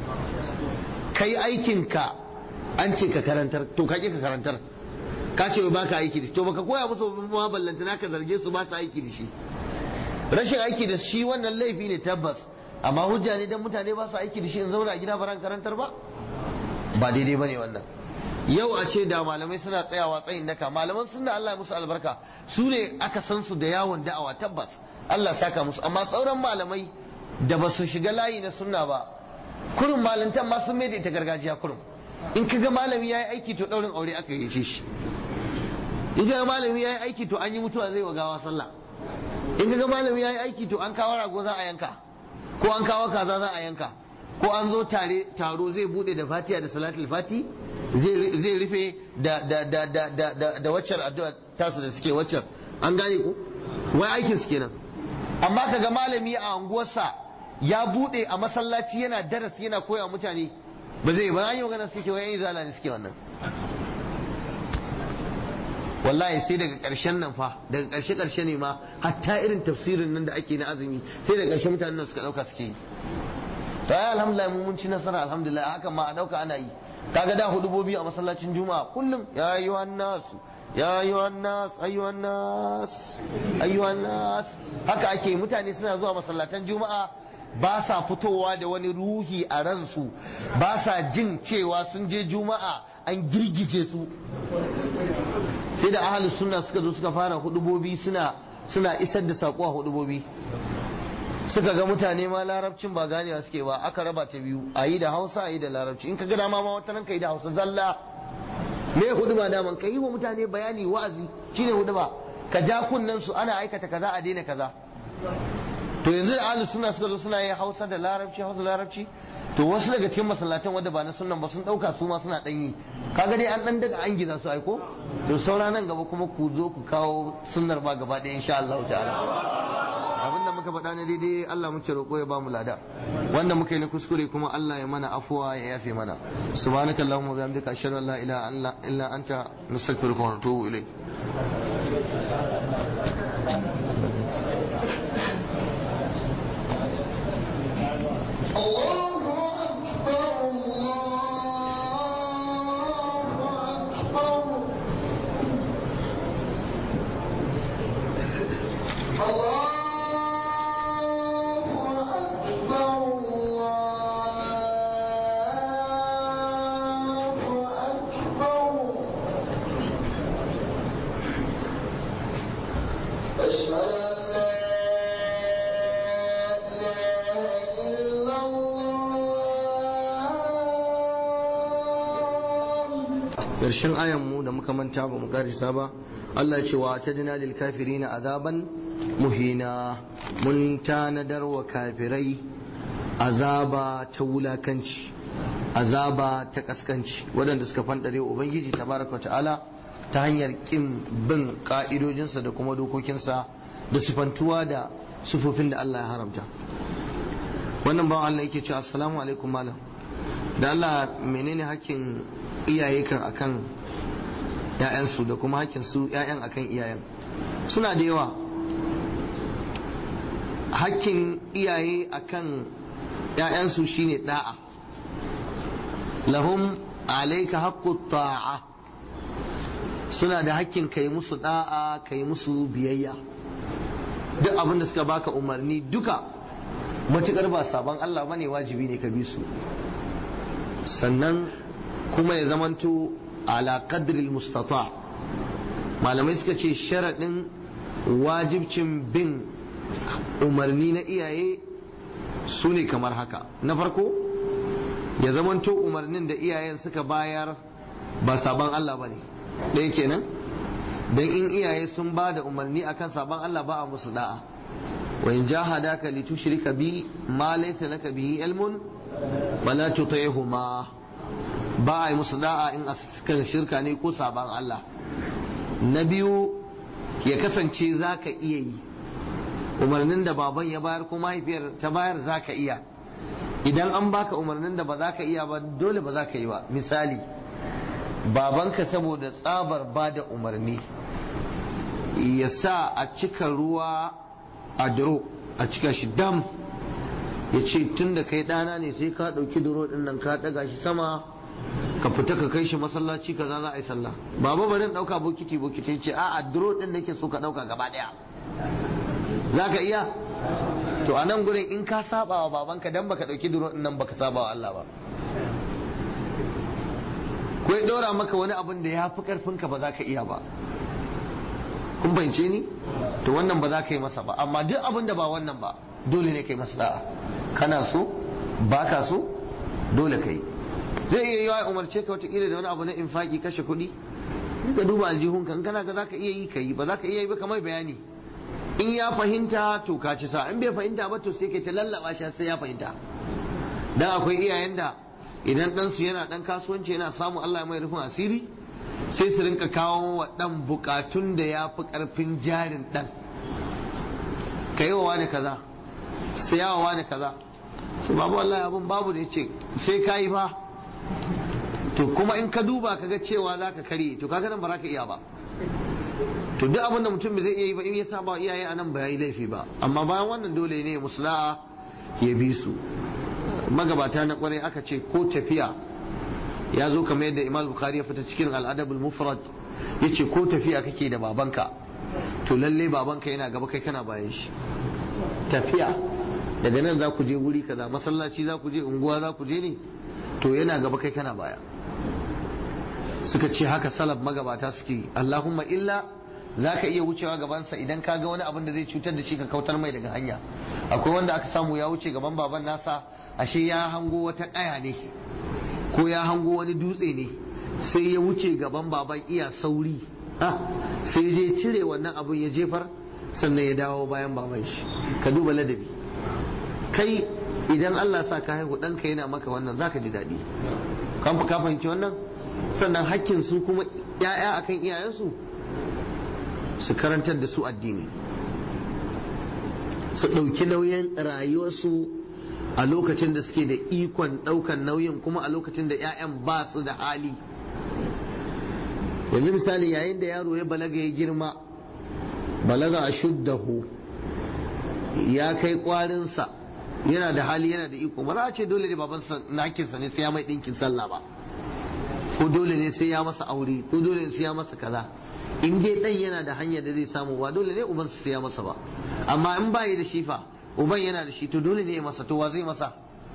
kai aikin ka an ce ka karantar to ka ki ka karantar ka ce ba ka aiki da shi to baka koya musu ma ballanta naka zarge su ba sa aiki da shi rashin aiki da shi wannan laifi ne tabbas amma hujja ne dan mutane ba su aiki da shi in zauna a gida baran karantar ba ba daidai bane wannan yau a ce da malamai suna tsayawa tsayin daka malaman sunna Allah ya musu albarka su ne aka san su da yawon da'awa tabbas Allah saka musu amma sauran malamai da ba su shiga layi na sunna ba kurum malantan ma sun mai da ita gargajiya kurum in ka ga malami yayi aiki to daurin aure aka yi shi in ga malami yayi aiki to an yi mutuwa zai wa gawa sallah in ga malami yayi aiki to an kawo rago za a yanka ko an kawo kaza za a yanka ko an zo tare taro zai bude da fatiha da salatul fati zai rufe da da da da da da, da waccar addu'a tasu da suke waccar an gane ko wai aikin su kenan amma kaga malami a unguwarsa ya bude a masallaci yana darasi yana koya mutane ba zai ba an yi magana suke wai yayin zala ne suke wannan wallahi sai daga ƙarshen nan fa daga ƙarshe ƙarshe ne ma hatta irin tafsirin nan da ake na azumi sai daga ƙarshe mutanen nan suka ɗauka suke yi to ai alhamdulillah mun ci nasara alhamdulillah hakan ma a ɗauka ana yi kaga da hudubobi a masallacin juma'a kullum ya ayyuhan nas ya ayyuhan nas ayyuhan nas ayyuhan nas haka ake mutane suna zuwa masallatan juma'a ba sa fitowa da wani ruhi a ransu ba sa jin cewa sun je juma'a an girgije su sai da ahalus sunna suka zo suka fara hudubobi suna suna isar da sako a hudubobi suka ga mutane ma larabcin ba ganewa suke ba aka raba ta biyu a yi da hausa a yi da larabci in ka ga dama ma wata nan ka yi da hausa zalla me huduba daman ka yi wa mutane bayani wa'azi shine huduba ka ja kunnen su ana aikata kaza a daina kaza to yanzu da ahlus sunna suka zo suna yin hausa da larabci hausa da larabci to wasu daga cikin masallatan wanda ba na sunnan ba sun dauka su ma suna danyi kaga dai an dan daga an gina su aiko to saura nan gaba kuma ku zo ku kawo sunnar ba gaba ɗaya insha Allah ta'ala abinda muka faɗa ne daidai Allah muke roƙo ya ba mu lada wanda muka yi na kuskure kuma Allah ya mana afuwa ya yafe mana subhanaka allahumma wa bihamdika ashhadu an la ilaha illa anta nastaghfiruka wa natubu ilayk ƙarshen ayan mu da muka manta ba mu karisa ba Allah ce wa tadina lil kafirina azaban muhina, mun tanadar wa kafirai azaba ta wulakanci, azaba ta kaskanci, waɗanda suka fandare ubangiji tabaraka ta'ala ta hanyar kin bin ka'idojinsa da kuma dokokinsa da sifantuwa da sufofin da Allah ya haramta. Wannan bawan Allah yake cewa assalamu alaikum malam, da Allah menene hakkin iyaye kan akan ƴaƴansu da kuma hakkin su ƴaƴan akan iyayen? Suna da yawa. Hakkin iyaye akan ƴaƴansu shine da'a, lahum alayka haqqut ta'a, suna da hakkin kai musu da'a, kai musu biyayya. Duk abin da suka baka umarni duka matukar ba sabon Allah bane wajibi ne ka bi su. Sannan kuma ya zamanto ala qadril mustata. Malamai suka ce sharadin wajibcin bin umarni na iyaye su ne kamar haka. Na farko ya zamanto umarnin da iyayen suka bayar ba sabon Allah bane. Ɗaya kenan. Dan in iyaye sun ba da umarni akan sabon Allah ba a musu da'a. wa in jahadaka litushrika bi ma laysa laka bihi ilmun wala tuti'huma, ba a yi musu da'a in kan shirka ne ko sabon Allah. Na biyu ya kasance zaka iya yi umarnin da baban ya bayar ko mahaifiyar ta bayar zaka iya. Idan an baka umarnin da ba za ka iya ba dole ba za ka yi ba. Misali, babanka saboda tsabar ba da umarni ya sa a cika ruwa a duro, a cika shi dam, ya ce tun da kai ɗana ne sai ka ɗauki duro ɗin nan ka ɗaga shi sama ka fita ka kai shi masallaci ka za a yi sallah. Baba bari in ɗauka bokiti bokiti, ce a a duro ɗin da ke so ka ɗauka gaba ɗaya. Za ka iya? To a nan gurin in ka saba wa babanka dan baka ɗauki duro ɗin nan baka saba wa Allah ba. Ko ya ɗora maka wani abin da ya fi ƙarfinka ba za ka iya ba. Kun fahimce ni? To wannan ba za ka yi masa ba, amma duk abin da ba wannan ba dole ne ka yi masa da'a. Kana so ba ka so dole ka yi. Zai iya yi wa umarce ka wataƙila da wani abu na infaki, kashe kuɗi, ka duba aljihunka, in kana ga za ka iya yi ka yi, ba za ka iya yi ba kamar bayani. In ya fahimta to ka ci sa, in bai fahimta ba to sai kai ta lallaba shi sai ya fahimta. Dan akwai iyayen da idan ɗansu yana ɗan kasuwanci yana samu Allah mai rufin asiri, sai su rinka kawo wa ɗan bukatun da ya fi ƙarfin jarin ɗan. Ka yi wa wani kaza, sai yawa wani kaza, su babu wallahi abin babu da ya ce sai ka yi fa. To kuma in ka duba ka ga cewa za ka karye, to kaga nan ba za ka iya ba. To duk abin da mutum zai iya yi ba in ya saba iyaye a nan ba ya yi laifi ba, amma bayan wannan dole ne musula'a ya bi su. Magabata na kwarai aka ce ko tafiya ya zo kamar yadda Imam Bukhari ya fita cikin al-Adab al-Mufrad, yace ko tafiya kake da babanka to lalle babanka yana gaba kai kana bayan shi. Tafiya daga nan za ku je wuri kaza, masallaci za ku je, unguwa za ku je ne, to yana gaba kai kana baya. Suka ce haka salaf magabata suke. Allahumma illa za ka iya wucewa gabansa idan ka ga wani abin da zai cutar da shi ka kautar mai daga hanya. Akwai wanda aka samu ya wuce gaban baban nasa, ashe ya hango wata kaya ne ko ya hango wani dutse ne, sai ya wuce gaban baban iya sauri, sai je cire wannan abin ya jefar, sannan ya dawo bayan baban shi. Ka duba ladabi. Kai idan Allah sa ka haihu ɗanka yana maka wannan za ka ji daɗi. Kan ka fahimci wannan? Sannan hakkin su kuma ‘ya'ya akan iyayensu su karantar da su addini, su ɗauki nauyin rayuwarsu a lokacin da suke da ikon ɗaukan nauyin, kuma a lokacin da ‘ya'yan ba su da hali. Yanzu misali yayin da yaro ya balaga ya girma, balaga a shuddahu, ya kai ƙwarinsa, yana da hali yana da iko, ba za a ce dole ne babansa na hakkinsa ne sai ya mai ɗinkin sallah ba, ko dole ne sai ya masa aure, ko dole ne sai ya masa kaza. In dai dan yana da hanyar da zai samu ba dole ne uban su siya masa ba, amma in ba yi da shi fa uban yana da shi to dole ne ya masa. To wa zai masa?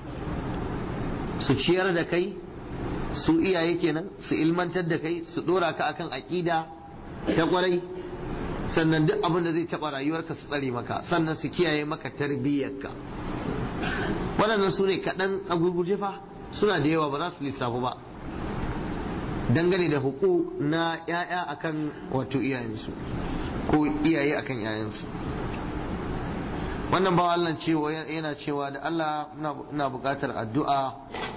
Su ciyar da kai, su iyaye kenan, su ilmantar da kai, su dora ka akan aqida ta kwarai, sannan duk abin da zai taba rayuwarka su tsare maka, sannan su kiyaye maka tarbiyyarka. Waɗannan su ne kaɗan a gurguje fa, suna da yawa ba za su lissafu ba. dangane da hukuk na ‘ya'ya akan wato iyayensu ko iyaye akan ‘ya'yansu. wannan bawa Allah cewa yana cewa da Allah na buƙatar addu'a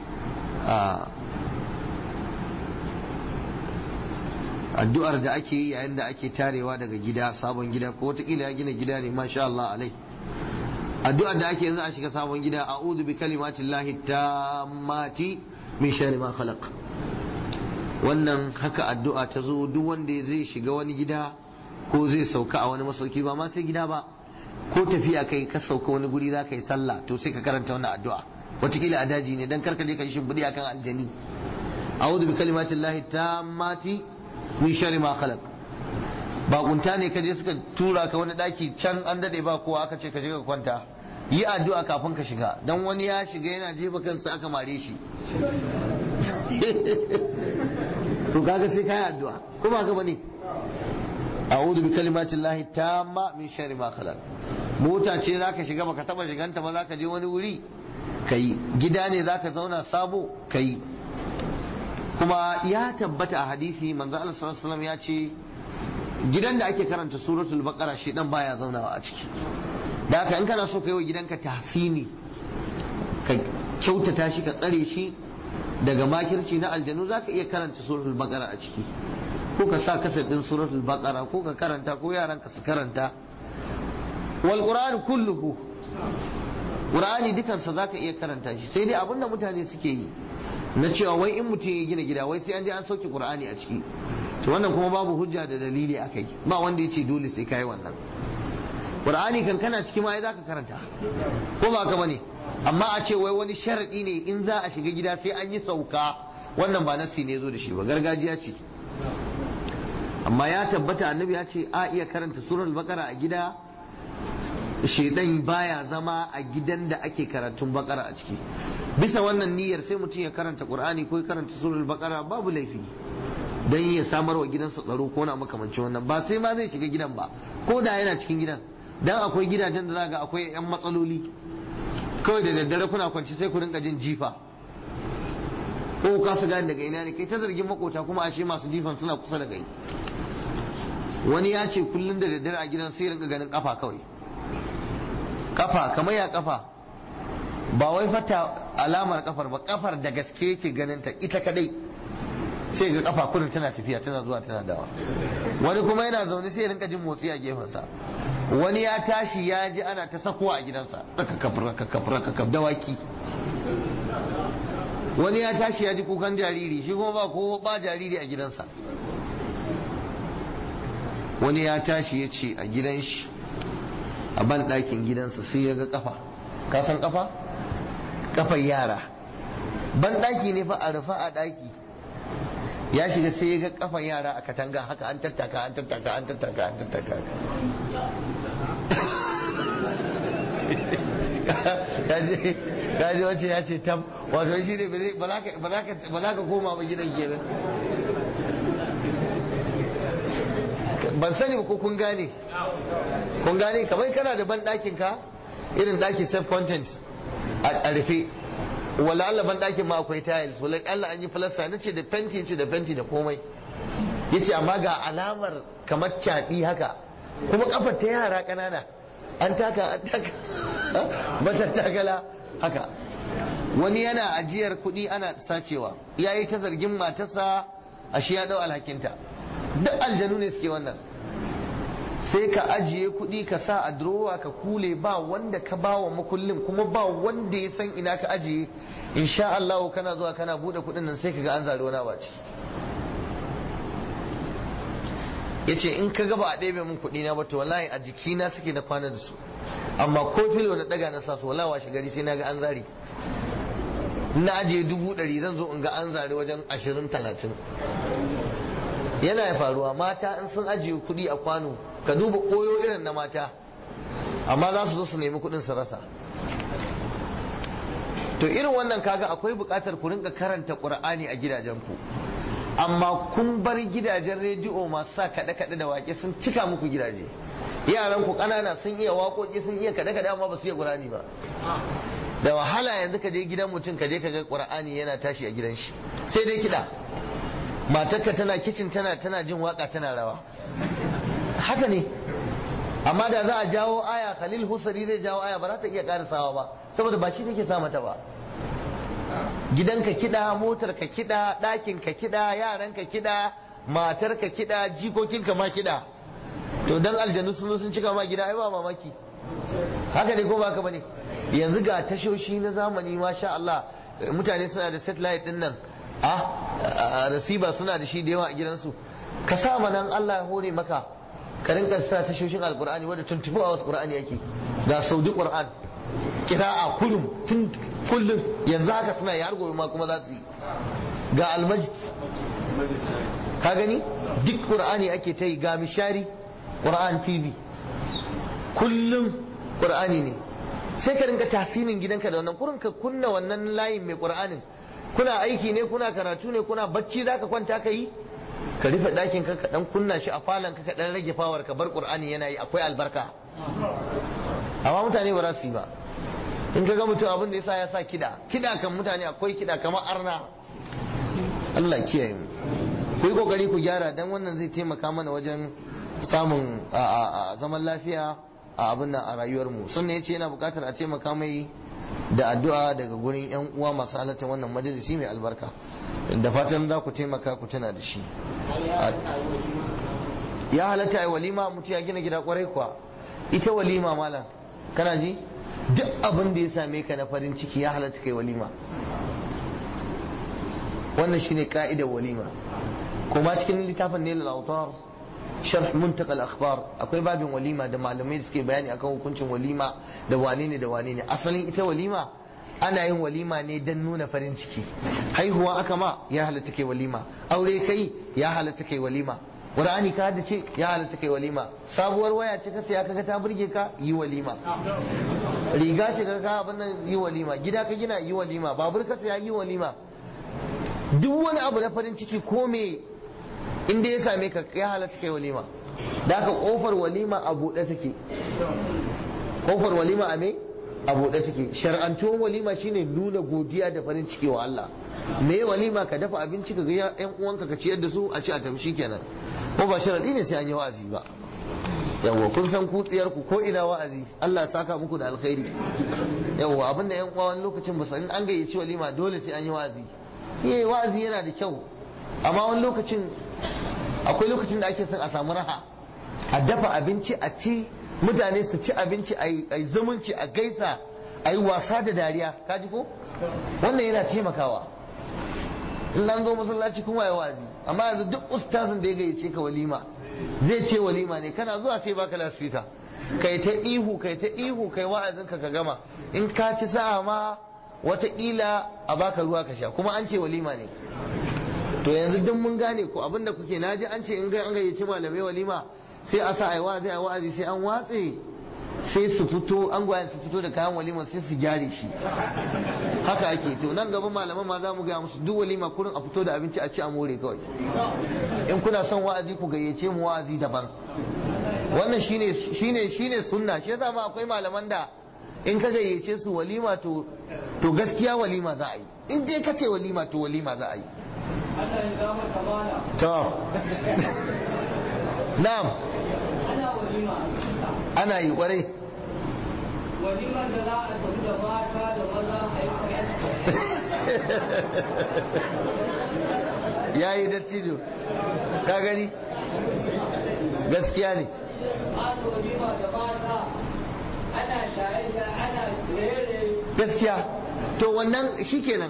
addu'ar da ake yi yayin da ake tarewa daga gida sabon gida ko wataƙila ya gina gida ne masha Allah alai addu'ar da ake yanzu a shiga sabon gida a'udhu bi kalimatillahi tammati min sharri ma khalaq. wannan haka addu'a ta zo duk wanda zai shiga wani gida ko zai sauka a wani masauki ba ma sai gida ba ko tafiya kai ka sauka wani guri za ka yi sallah to sai ka karanta wannan addu'a wataƙila a daji ne dan karka je ka yi shimfiɗi akan aljani a'udhu bi kalimatillahi tammati min sharri ma khalaq. bakunta ne kaje suka tura ka wani daki can an dade ba kowa aka ce ka je ka kwanta yi addu'a kafin ka shiga dan wani ya shiga yana jefa kansa aka mare shi to kaga sai kai addu'a kuma ga bane a'udhu bi kalimatillahi tamma min sharri ma khalaq. mota ce zaka shiga baka taba shiganta ba zaka je wani wuri kai gida ne zaka zauna sabo kai. kuma ya tabbata a hadisi manzo Allah sallallahu alaihi wasallam ya ce gidan da ake karanta suratul baqara shi dan baya zaunawa a ciki. da haka in kana so ka yi wa gidanka tahsini ka kyautata shi ka tsare shi daga makirci na aljanu zaka iya karanta suratul baqara a ciki ko ka sa kasar din suratul baqara ko ka karanta ko yaran ka su karanta. wal qur'an kulluhu qur'ani dukansa zaka iya karanta shi sai dai abinda mutane suke yi na cewa wai in mutum ya gina gida wai sai an je an sauke qur'ani a ciki to wannan kuma babu hujja da dalili akai ba wanda yace dole sai kai wannan. qur'ani kan kana ciki ma ai zaka karanta ko ba ka bane amma a ce wai wani sharadi ne in za a shiga gida sai an yi sauka wannan ba nasi ne zo da shi ba gargajiya ce. amma ya tabbata annabi ya ce a iya karanta suratul baqara a gida shedan baya zama a gidan da ake karatun baqara a ciki. bisa wannan niyyar sai mutum ya karanta qur'ani ko ya karanta suratul baqara babu laifi dan ya samar wa gidansa tsaro ko na makamancin wannan ba sai ma zai shiga gidan ba ko da yana cikin gidan dan akwai gidajen da zaka akwai yan matsaloli kawai da daddare kuna kwanci sai ku rinka jin jifa ko ka su gane daga ina ne kai ta zargin makota kuma ashe masu jifan suna kusa da kai. wani ya ce kullun da daddare a gidan sai rinka ganin kafa kawai kafa kamar ya kafa ba wai fata alamar kafar ba kafar da gaske yake ganin ta ita kadai sai ga kafa kullun tana tafiya tana zuwa tana dawa. wani kuma yana zaune sai ya rinka jin motsi a gefensa. wani ya tashi ya ji ana ta sakowa a gidansa kakakaf dawaki. wani ya tashi ya ji kukan jariri shi kuma ba ko ba jariri a gidansa. wani ya tashi ya ce a gidan shi a ban ɗakin gidansa sai ya ga kafa. ka san kafa? kafar yara. ban ɗaki ne fa a rufa a ɗaki ya shiga sai ya ga kafan yara a katanga haka an tattaka an tattaka an tattaka an tattaka kaji wacce ya ce tam wato shi ne ba za ka koma ba gidan kenan. ban sani ba ko kun gane kun gane kamar kana da ban ɗakin ka irin ɗaki self content a rufe wala Allah ban ɗakin ma akwai tiles wala Allah an yi filasta na ce da fenti ce da fenti da komai yace amma ga alamar kamar caɓi haka kuma kafar ta yara ƙanana an taka an taka mata takala haka. wani yana ajiyar kuɗi ana sacewa yayi ta zargin matarsa ashe ya dau alhakinta. duk aljanu ne suke wannan. sai ka ajiye kuɗi ka sa a durowa ka kule ba wanda ka ba wa makullin kuma ba wanda ya san ina ka ajiye insha Allah kana zuwa kana bude kuɗin nan sai ka ga an zari wani abaci. yace in ka ga ba a ɗebe min kuɗi na ba to wallahi a jikina suke na kwana da su amma ko filo na daga na sa su wallahi washe gari sai na ga an zari. na ajiye dubu ɗari zan zo in ga an zari wajen ashirin talatin. yana ya faruwa mata in sun ajiye kuɗi a kwano ka duba koyo irin na mata amma za su zo su nemi kuɗin su rasa. to irin wannan kaga akwai buƙatar ku rinka karanta Qur'ani a gidajenku amma kun bar gidajen rediyo masu sa kaɗe-kaɗe da waƙe sun cika muku gidaje. yaran ku ƙanana sun iya waƙoƙi sun iya kaɗe-kaɗe amma ba su iya Qur'ani ba. da wahala yanzu ka je gidan mutum ka je ka ga Qur'ani yana tashi a gidan shi sai dai kiɗa matarka tana kicin tana tana jin waka tana rawa haka ne. amma da za a jawo aya Khalil Husari zai jawo aya ba za ta iya karasawa ba saboda ba shi take sa mata ba. gidanka kida, motar ka kida, ɗakin ka kida, yaran ka kida, matar ka kida, jikokin ka ma kida. to dan aljanu sun sun cika ma gida ai ba mamaki. haka ne ko ba ka bane? yanzu ga tashoshi na zamani masha Allah mutane suna da satellite din nan a receiver suna da shi da yawa a gidansu. ka sa manan Allah ya hore maka ka rinka sa tashoshin alqur'ani wanda tuntubu a wasu qur'ani yake ga saudi qur'an kira'a kullum tun kullum yanzu haka suna yi har gobe ma kuma za su yi ga almajid ka gani duk qur'ani ake ta yi ga mishari qur'an tv kullum qur'ani ne. sai ka rinka tasinin gidanka da wannan kurin ka kunna wannan layin mai qur'anin kuna aiki ne kuna karatu ne kuna bacci zaka kwanta ka yi ka rufe ɗakin ka ka dan kunna shi a falon ka ka dan rage fawar ka bar qur'ani yana yi akwai albarka. amma mutane ba za su yi ba. in ka ga mutum abin da yasa ya sa kida kida kan mutane akwai kida kamar arna. Allah kiyaye mu. ku yi kokari ku gyara dan wannan zai taimaka mana wajen samun zaman lafiya a abin nan a rayuwar mu. sannan yace yana bukatar a taimaka mai da addu'a daga gurin yan uwa masu halarta wannan majalisi mai albarka. da fatan za ku taimaka ku tana da shi. ya halatta ai walima mutum ya gina gida kwarai kuwa. ita walima malam kana ji duk abin da ya same ka na farin ciki ya halatta kai walima. wannan shine ka'idar walima. kuma cikin littafin ne al-awtar sharh muntaka al-akhbar akwai babin walima da malamai suke bayani akan hukuncin walima da wane ne da wane ne. asalin ita walima ana yin walima ne don nuna farin ciki. haihuwa aka ma ya halatta kai walima, aure kai ya halatta kai walima, Qur'ani ka haddace ya halatta kai walima, sabuwar waya ce ka saya kaga ta burge ka yi walima, riga ce ka ka abin nan yi walima, gida ka gina yi walima, babur ka saya yi walima. duk wani abu na farin ciki ko me inda ya same ka ya halatta kai walima. da haka kofar walima a buɗe take. kofar walima a me a buɗe take. shar'antuwar walima shine nuna godiya da farin ciki wa Allah. me walima ka dafa abinci ka ga yan uwanka ka ciyar da su a ci a tafi shikenan. ko ba sharadi ne sai an yi wa'azi ba. yawwa kun san kutsiyar ku ko ina wa'azi Allah ya saka muku da alkhairi. yawwa abinda yan uwa wani lokacin ba san an gayyaci walima dole sai an yi wa'azi. eh wa'azi yana da kyau amma wani lokacin akwai lokacin da ake son a samu raha, a dafa abinci a ci, mutane su ci abinci a yi zumunci a gaisa a yi wasa da dariya kaji ko wannan yana taimakawa. in an zo masallaci kuma ya wazi. amma yanzu duk ustazin da ya gayyace ka walima zai ce walima ne, kana zuwa sai baka lasfika kai ta ihu kai ta ihu kai wa'azinka ka gama, in ka ci sa'a ma wataƙila a baka ruwa ka sha kuma an ce walima ne. to yanzu duk mun gane ko abinda kuke naji an ce in ga an gayyaci malamai walima sai a sa ai wa'azi ai wa'azi sai an watse sai su fito an gwayan su fito da kayan walima sai su gyare shi. haka ake. to nan gaba malaman ma za mu gaya musu duk walima kurin a fito da abinci a ci a more kawai. in kuna son wa'azi ku gayyace mu wa'azi daban. wannan shine shine shine sunna. shi yasa ma akwai malaman da in ka gayyace su walima to to gaskiya walima za a yi. in dai ka ce walima to walima za a yi. to na'am ana yi kwarai. walimar da za a tafi da mata da maza a yi ya yi dattijo ka gani gaskiya ne. gaskiya to wannan shi kenan.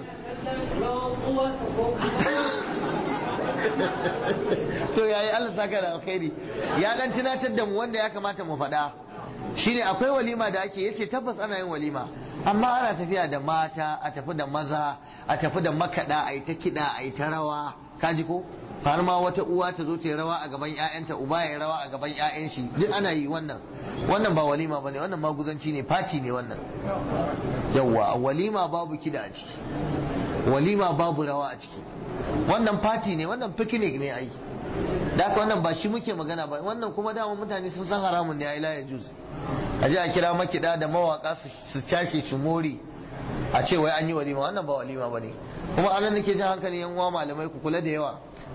to yayi Allah saka da alkhairi ya dan tunatar da mu wanda ya kamata mu faɗa shine akwai walima da ake yace tabbas ana yin walima amma ana tafiya da mata a tafi da maza a tafi da makada a yi ta kiɗa a yi ta rawa kaji ko har ma wata uwa ta zo ta yi rawa a gaban ƴaƴanta uba ya rawa a gaban ƴaƴan shi duk ana yi wannan wannan ba walima bane wannan maguzanci ne fati ne wannan. yawwa walima babu kiɗa a ciki, walima babu rawa a ciki, wannan fati ne, wannan picnic ne ai. da haka wannan ba shi muke magana ba. wannan kuma dama mutane sun san haramun ne ai la ya juz a je a kira makida da mawaka su cashe su mori a ce wai an yi walima. wannan ba walima bane. kuma anan nake jin hankali yan uwa malamai ku kula da yawa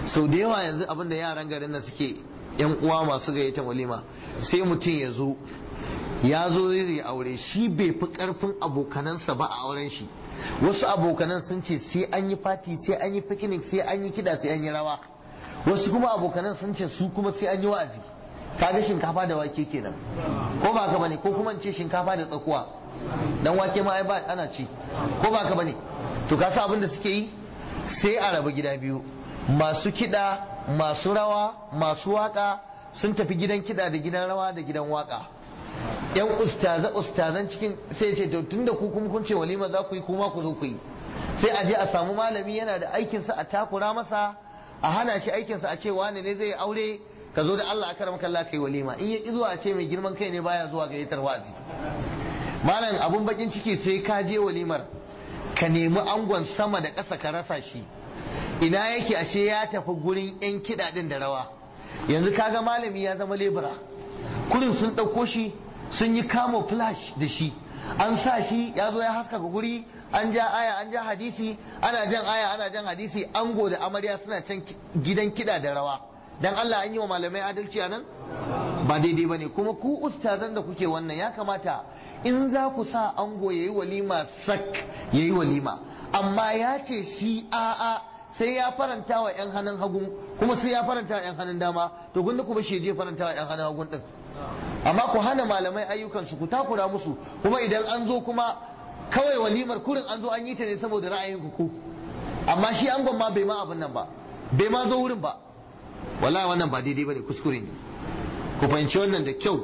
sau da yawa yanzu abinda yaran garin nan suke yan uwa masu gayyata walima, sai mutum ya zo ya zo zai aure, shi bai fi karfin abokanansa ba a auren shi. Wasu abokanan sun ce sai an yi fati, sai an yi picnic, sai an yi kida, sai an yi rawa. Wasu kuma abokanan sun ce su kuma sai an yi wa'azi. Kaga shinkafa da wake kenan, ko ba ka bane? Ko kuma in ce shinkafa da tsakuwa, dan wake ma ai ba ana ci, ko ba ka bane? To ka sa abin da suke yi, sai a raba gida biyu, masu kida, masu rawa, masu waka sun tafi gidan kida da gidan rawa da gidan waka. Yan ustaza ustazan cikin sai ce to tunda ku kuma kun ce walima za ku yi, kuma ku zo ku yi. Sai a je a samu malami yana da aikinsa a takura masa, a hana shi aikinsa, a ce wane ne zai aure, ka zo da Allah aka ramaka Allah kai walima. In ya ki zuwa a ce mai girman kai ne, baya zuwa gayyatar wazi. Malam abun bakin ciki sai ka je walimar ka nemi angon sama da ƙasa ka rasa shi. Ina yake? Ashe ya tafi gurin yan kiɗa ɗin da rawa. Yanzu kaga malami ya zama lebura, kurin sun ɗauko shi sun yi kamo flash da shi, an sa shi ya zo ya haskaka guri, an ja aya an ja hadisi, ana jan aya ana jan hadisi, ango da amarya suna can gidan kiɗa da rawa. Dan Allah an yi wa malamai adalci a nan? Ba daidai ba ne. Kuma ku ustazan da kuke wannan, ya kamata in za ku sa ango ya yi walima sak ya yi walima, amma ya ce shi a'a sai ya faranta wa 'yan hannun hagu, kuma sai ya faranta wa 'yan hannun dama, to gunda kuma shi je faranta wa 'yan hannun hagun din. Amma ku hana malamai ayyukansu, ku takura musu, kuma idan an zo kuma kawai walimar kurin an zo an yi ta ne saboda ra'ayin ku, amma shi angon ma bai ma abin nan ba, bai ma zo wurin ba. Wallahi wannan ba daidai bane, kuskure ne. Ku fahimci wannan da kyau.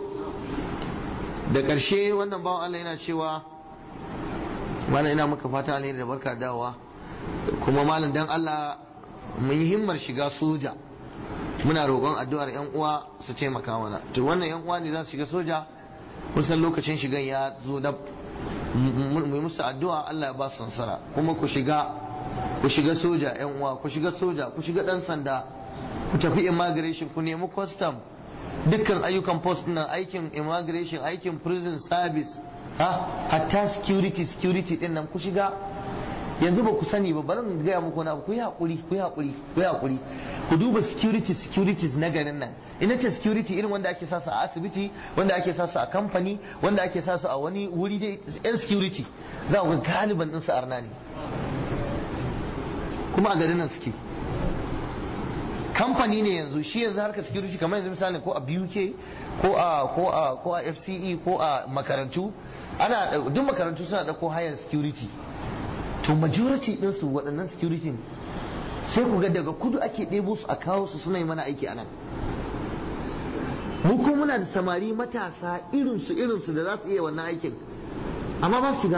Da ƙarshe wannan bawan Allah yana cewa malam ina maka fata alheri da barka dawowa, kuma malam dan Allah mun yi himmar shiga soja, muna roƙon addu'ar yan uwa su taimaka mana. To wannan yan uwa ne za su shiga soja, kusan lokacin shigan ya zo da mu musu addu'a Allah ya ba su nasara. Kuma ku shiga ku shiga soja yan uwa, ku shiga soja, ku shiga dan sanda, ku tafi immigration, ku nemi custom, dukkan ayyukan post nan, aikin immigration, aikin prison service, ha hatta security security din nan ku shiga. Yanzu ba ku sani ba, bari mu gaya muku na, ku yi hakuri ku yi hakuri ku yi hakuri ku duba security securities na garin nan. Ina ce security irin wanda ake sa su a asibiti, wanda ake sa su a kamfani, wanda ake sa su a wani wuri dai, yan security za ku ga galiban din su arna ne, kuma a garin nan suke. Kamfani ne yanzu, shi yanzu harkar security kamar yanzu misali ko a B U K ko a ko a ko a F C E ko a makarantu, ana duk makarantu suna dauko higher security. To majority din su waɗannan security sai ku ga daga kudu ake ɗebo su a kawo su suna yi mana aiki anan. Mu ko muna da samari matasa irin su irin su da za su iya wannan aikin, amma ba su shiga.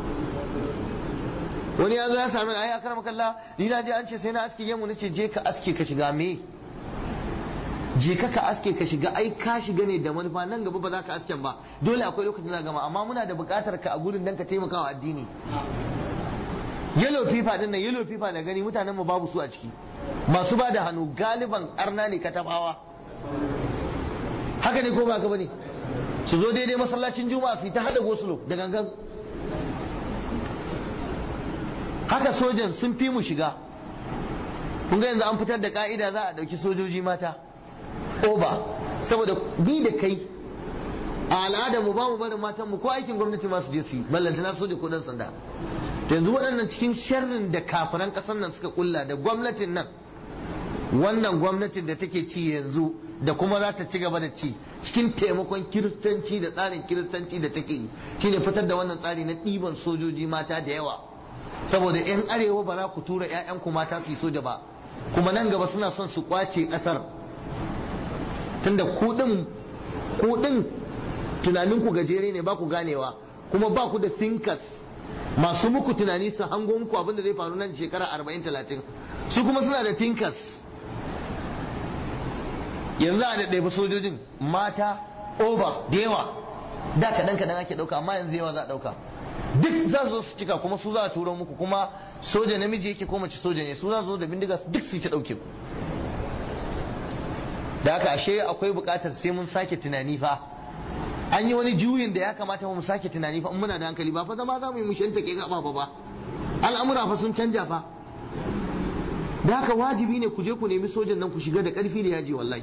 Wani ya zo ya sami ai akar makalla, ni na je an ce sai na aske gemu, nace je ka aske ka shiga me? Je ka ka aske ka shiga, ai ka shiga ne da manufa, nan gaba ba za ka asken ba, dole akwai lokacin da gama, amma muna da buƙatar ka a gurin dan ka taimaka wa addini. Yellow fever din nan, yellow fever da gani mutanen mu babu su a ciki, masu ba da hannu galiban arna ne katabawa, haka ne ko ba ka bane? Su zo daidai masallacin juma'a su yi ta hada gosulo da gangan. Haka sojan sun fi mu shiga. Kun ga yanzu an fitar da ka'ida za a dauki sojoji mata oba, saboda bi da kai a al'adar mu ba mu barin matan mu ko aikin gwamnati ma su je su yi, ballantana soja ko dan sanda. To yanzu waɗannan cikin sharrin da kafiran ƙasar nan suka kulla da gwamnatin nan, wannan gwamnatin da take ci yanzu da kuma za ta ci gaba da ci cikin taimakon kiristanci da tsarin kiristanci da take yi, shine fitar da wannan tsari na ɗiban sojoji mata da yawa. Saboda 'yan arewa ba za ku tura 'ya'yanku mata su yi soja ba, kuma nan gaba suna son su kwace ƙasar, tunda kuɗin kuɗin tunaninku gajere ne, ba ku ganewa, kuma ba ku da thinkers masu muku tunani su hango muku abin da zai faru nan shekara arba'in talatin. Su kuma suna da thinkers. Yanzu a da ɗaya sojojin mata over da yawa, da kaɗan kaɗan ake ɗauka, amma yanzu yawa za a ɗauka. Duk za su zo su cika, kuma su za a turo muku, kuma soja namiji yake ko mace soja ne, su za su zo da bindiga duk su ta ɗauke ku. Da haka ashe akwai buƙatar sai mun sake tunani fa. An yi wani juyin da ya kamata mu sake tunani fa in muna da hankali, ba fa zama za mu yi mushanta ke gaba ba ba. Al'amura fa sun canja fa. da haka wajibi ne ku je ku nemi sojan nan ku shiga da ƙarfi da yaji wallahi,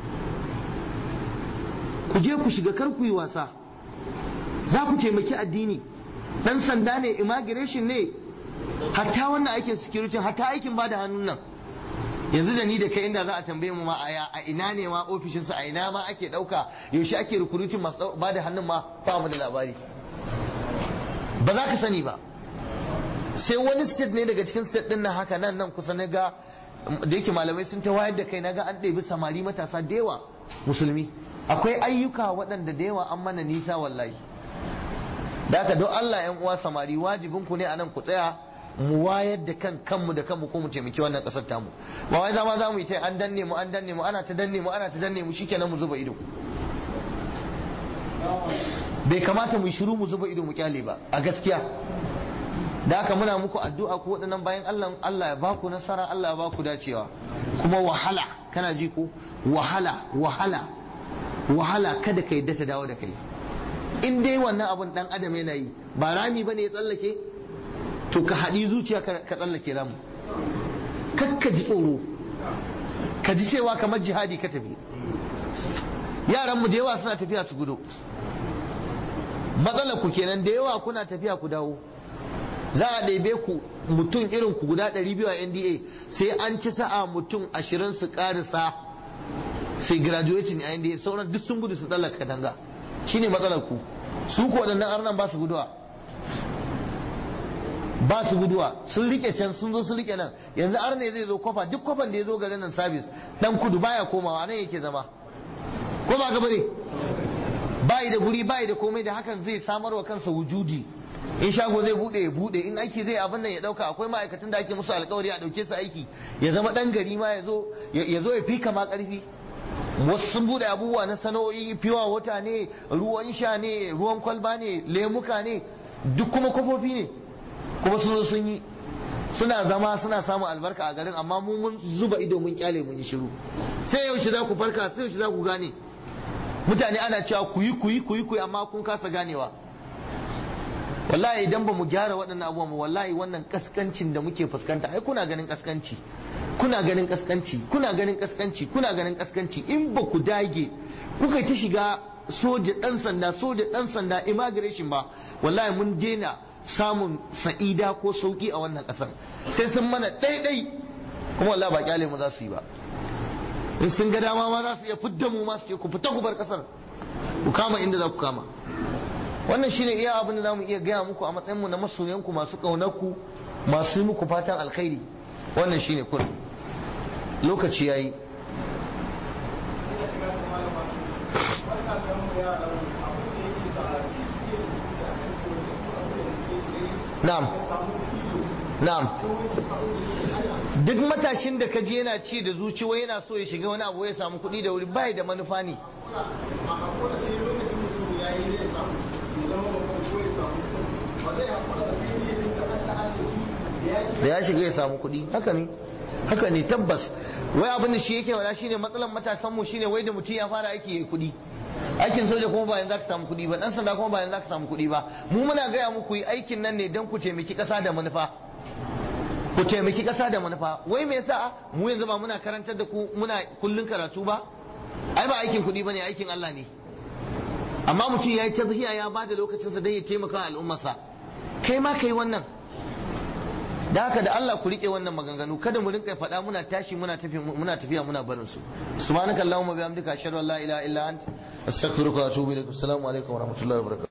ku je ku shiga kar ku yi wasa, za ku taimaki addini. Dan sanda ne, immigration ne, hatta wannan aikin security, hatta aikin bada hannun nan. Yanzu da ni da kai inda za a tambaye mu ma a ina ne ma ofishinsa, a ina ma ake dauka, yaushe ake recruiting masu bada hannun ma ba mu da labari, ba za ka sani ba. Sai wani state ne daga cikin state din nan haka nan nan kusa na ga da yake malamai sun ta wayar da kai, na ga an ɗebi samari matasa da yawa musulmi. Akwai ayyuka waɗanda da yawa an mana nisa wallahi. Da haka don Allah yan uwa samari, wajibin ku ne anan ku tsaya mu wayar da kan kanmu da kanmu ko mu taimaki wannan ƙasar tamu. Ba wai zama za mu yi ta an danne mu an danne mu ana ta danne mu ana ta danne mu shikenan mu zuba ido. Bai kamata mu shiru mu zuba ido mu kyale ba a gaskiya. Da haka muna muku addu'a ku waɗannan bayan Allah, Allah ya baku nasara, Allah ya baku dacewa. Kuma wahala, kana ji ko wahala wahala wahala kada ka yadda ta dawo da kai. In dai wannan abun dan adam yana yi ba rami bane ya tsallake, to ka haɗi zuciya ka tsallake ramu. Kakka ji tsoro, ka ji cewa kamar jihadi ka tafi. Yaran mu da yawa suna tafiya su gudu, matsalar ku kenan, da yawa kuna tafiya ku dawo. Za a ɗaibe ku mutum irin ku guda ɗari biyu a N D A, sai an ci sa'a mutum ashirin su ƙarisa sai graduating a N D A, sauran duk sun gudu su tsallaka katanga. Shine matsalar ku. Su ku waɗannan arnan ba su guduwa, ba su guduwa, sun rike can sun zo sun rike nan. Yanzu arne zai zo kofa, duk kofan da ya zo garin nan sabis dan kudu baya komawa nan yake zama, ko ba gaba ne? Bayi da guri, bayi da komai, da hakan zai samarwa kansa wujudi. In shago zai bude ya bude, in aiki zai abin nan ya dauka. Akwai ma'aikatan da ake musu alkawari a dauke su aiki, ya zama dan gari ma ya zo ya zo ya fika ma karfi. Wasu sun bude abubuwa na sana'o'i, fiwa wata ne, ruwan sha ne, ruwan kwalba ne, lemuka ne, duk kuma kofofi ne, kuma sun zo sun yi, suna zama suna samun albarka a garin. Amma mu mun zuba ido mun kyale mun yi shiru. Sai yaushe za ku farka, sai yaushe za ku gane? Mutane ana cewa ku yi ku yi ku yi ku yi, amma kun kasa ganewa. Wallahi idan ba mu gyara waɗannan abubuwan ba, wallahi wannan kaskancin da muke fuskanta, ai kuna ganin kaskanci, kuna ganin kaskanci, kuna ganin kaskanci, kuna ganin kaskanci. In ba ku dage kuka ta shiga soja ɗan sanda, soja ɗan sanda, immigration ba, wallahi mun daina samun sa'ida ko sauki a wannan ƙasar. Sai sun mana ɗaiɗai, kuma wallahi ba kyale mu za su yi ba. In sun ga dama ma za su iya fidda mu ma su ce ku fita ku bar ƙasar, ku kama inda za ku kama. Wannan shine iya abin da zamu iya gaya muku a matsayin mu na masoyanku, masu ƙaunarku, masu yi muku fatan alkhairi. Wannan shine kullum. Lokaci yayi. Na'am. Na'am. Duk matashin da kaji yana ci da zuci wai yana so ya shiga wani abu ya samu kuɗi da wuri, bai da manufa ne. Da ya shiga ya samu kuɗi, haka ne, haka ne tabbas. Wai abin da shi yake wada shine matsalan matasan mu shine wai da mutum ya fara aiki yayi kuɗi. Aikin soja kuma ba yanzu zaka samu kuɗi ba, dan sanda kuma ba yanzu zaka samu kuɗi ba. Mu muna gaya muku yi aikin nan ne don ku taimaki ƙasa da manufa. Ku taimaki ƙasa da manufa. Wai me yasa mu yanzu ba muna karantar da ku muna kullun karatu ba? Ai ba aikin kuɗi bane, aikin Allah ne. Amma mutum ya yi tazhiya ya ba da lokacinsa don ya taimaka al'ummarsa. Kai ma kai wannan. Da haka da Allah ku rike wannan maganganu, kada mu rinka faɗa muna tashi muna tafi muna tafiya muna barin su. Subhanakallahumma bihamdika ashhadu an la ilaha illa anta astaghfiruka wa atubu ilaik. Assalamu alaikum wa rahmatullahi wa barakatuh.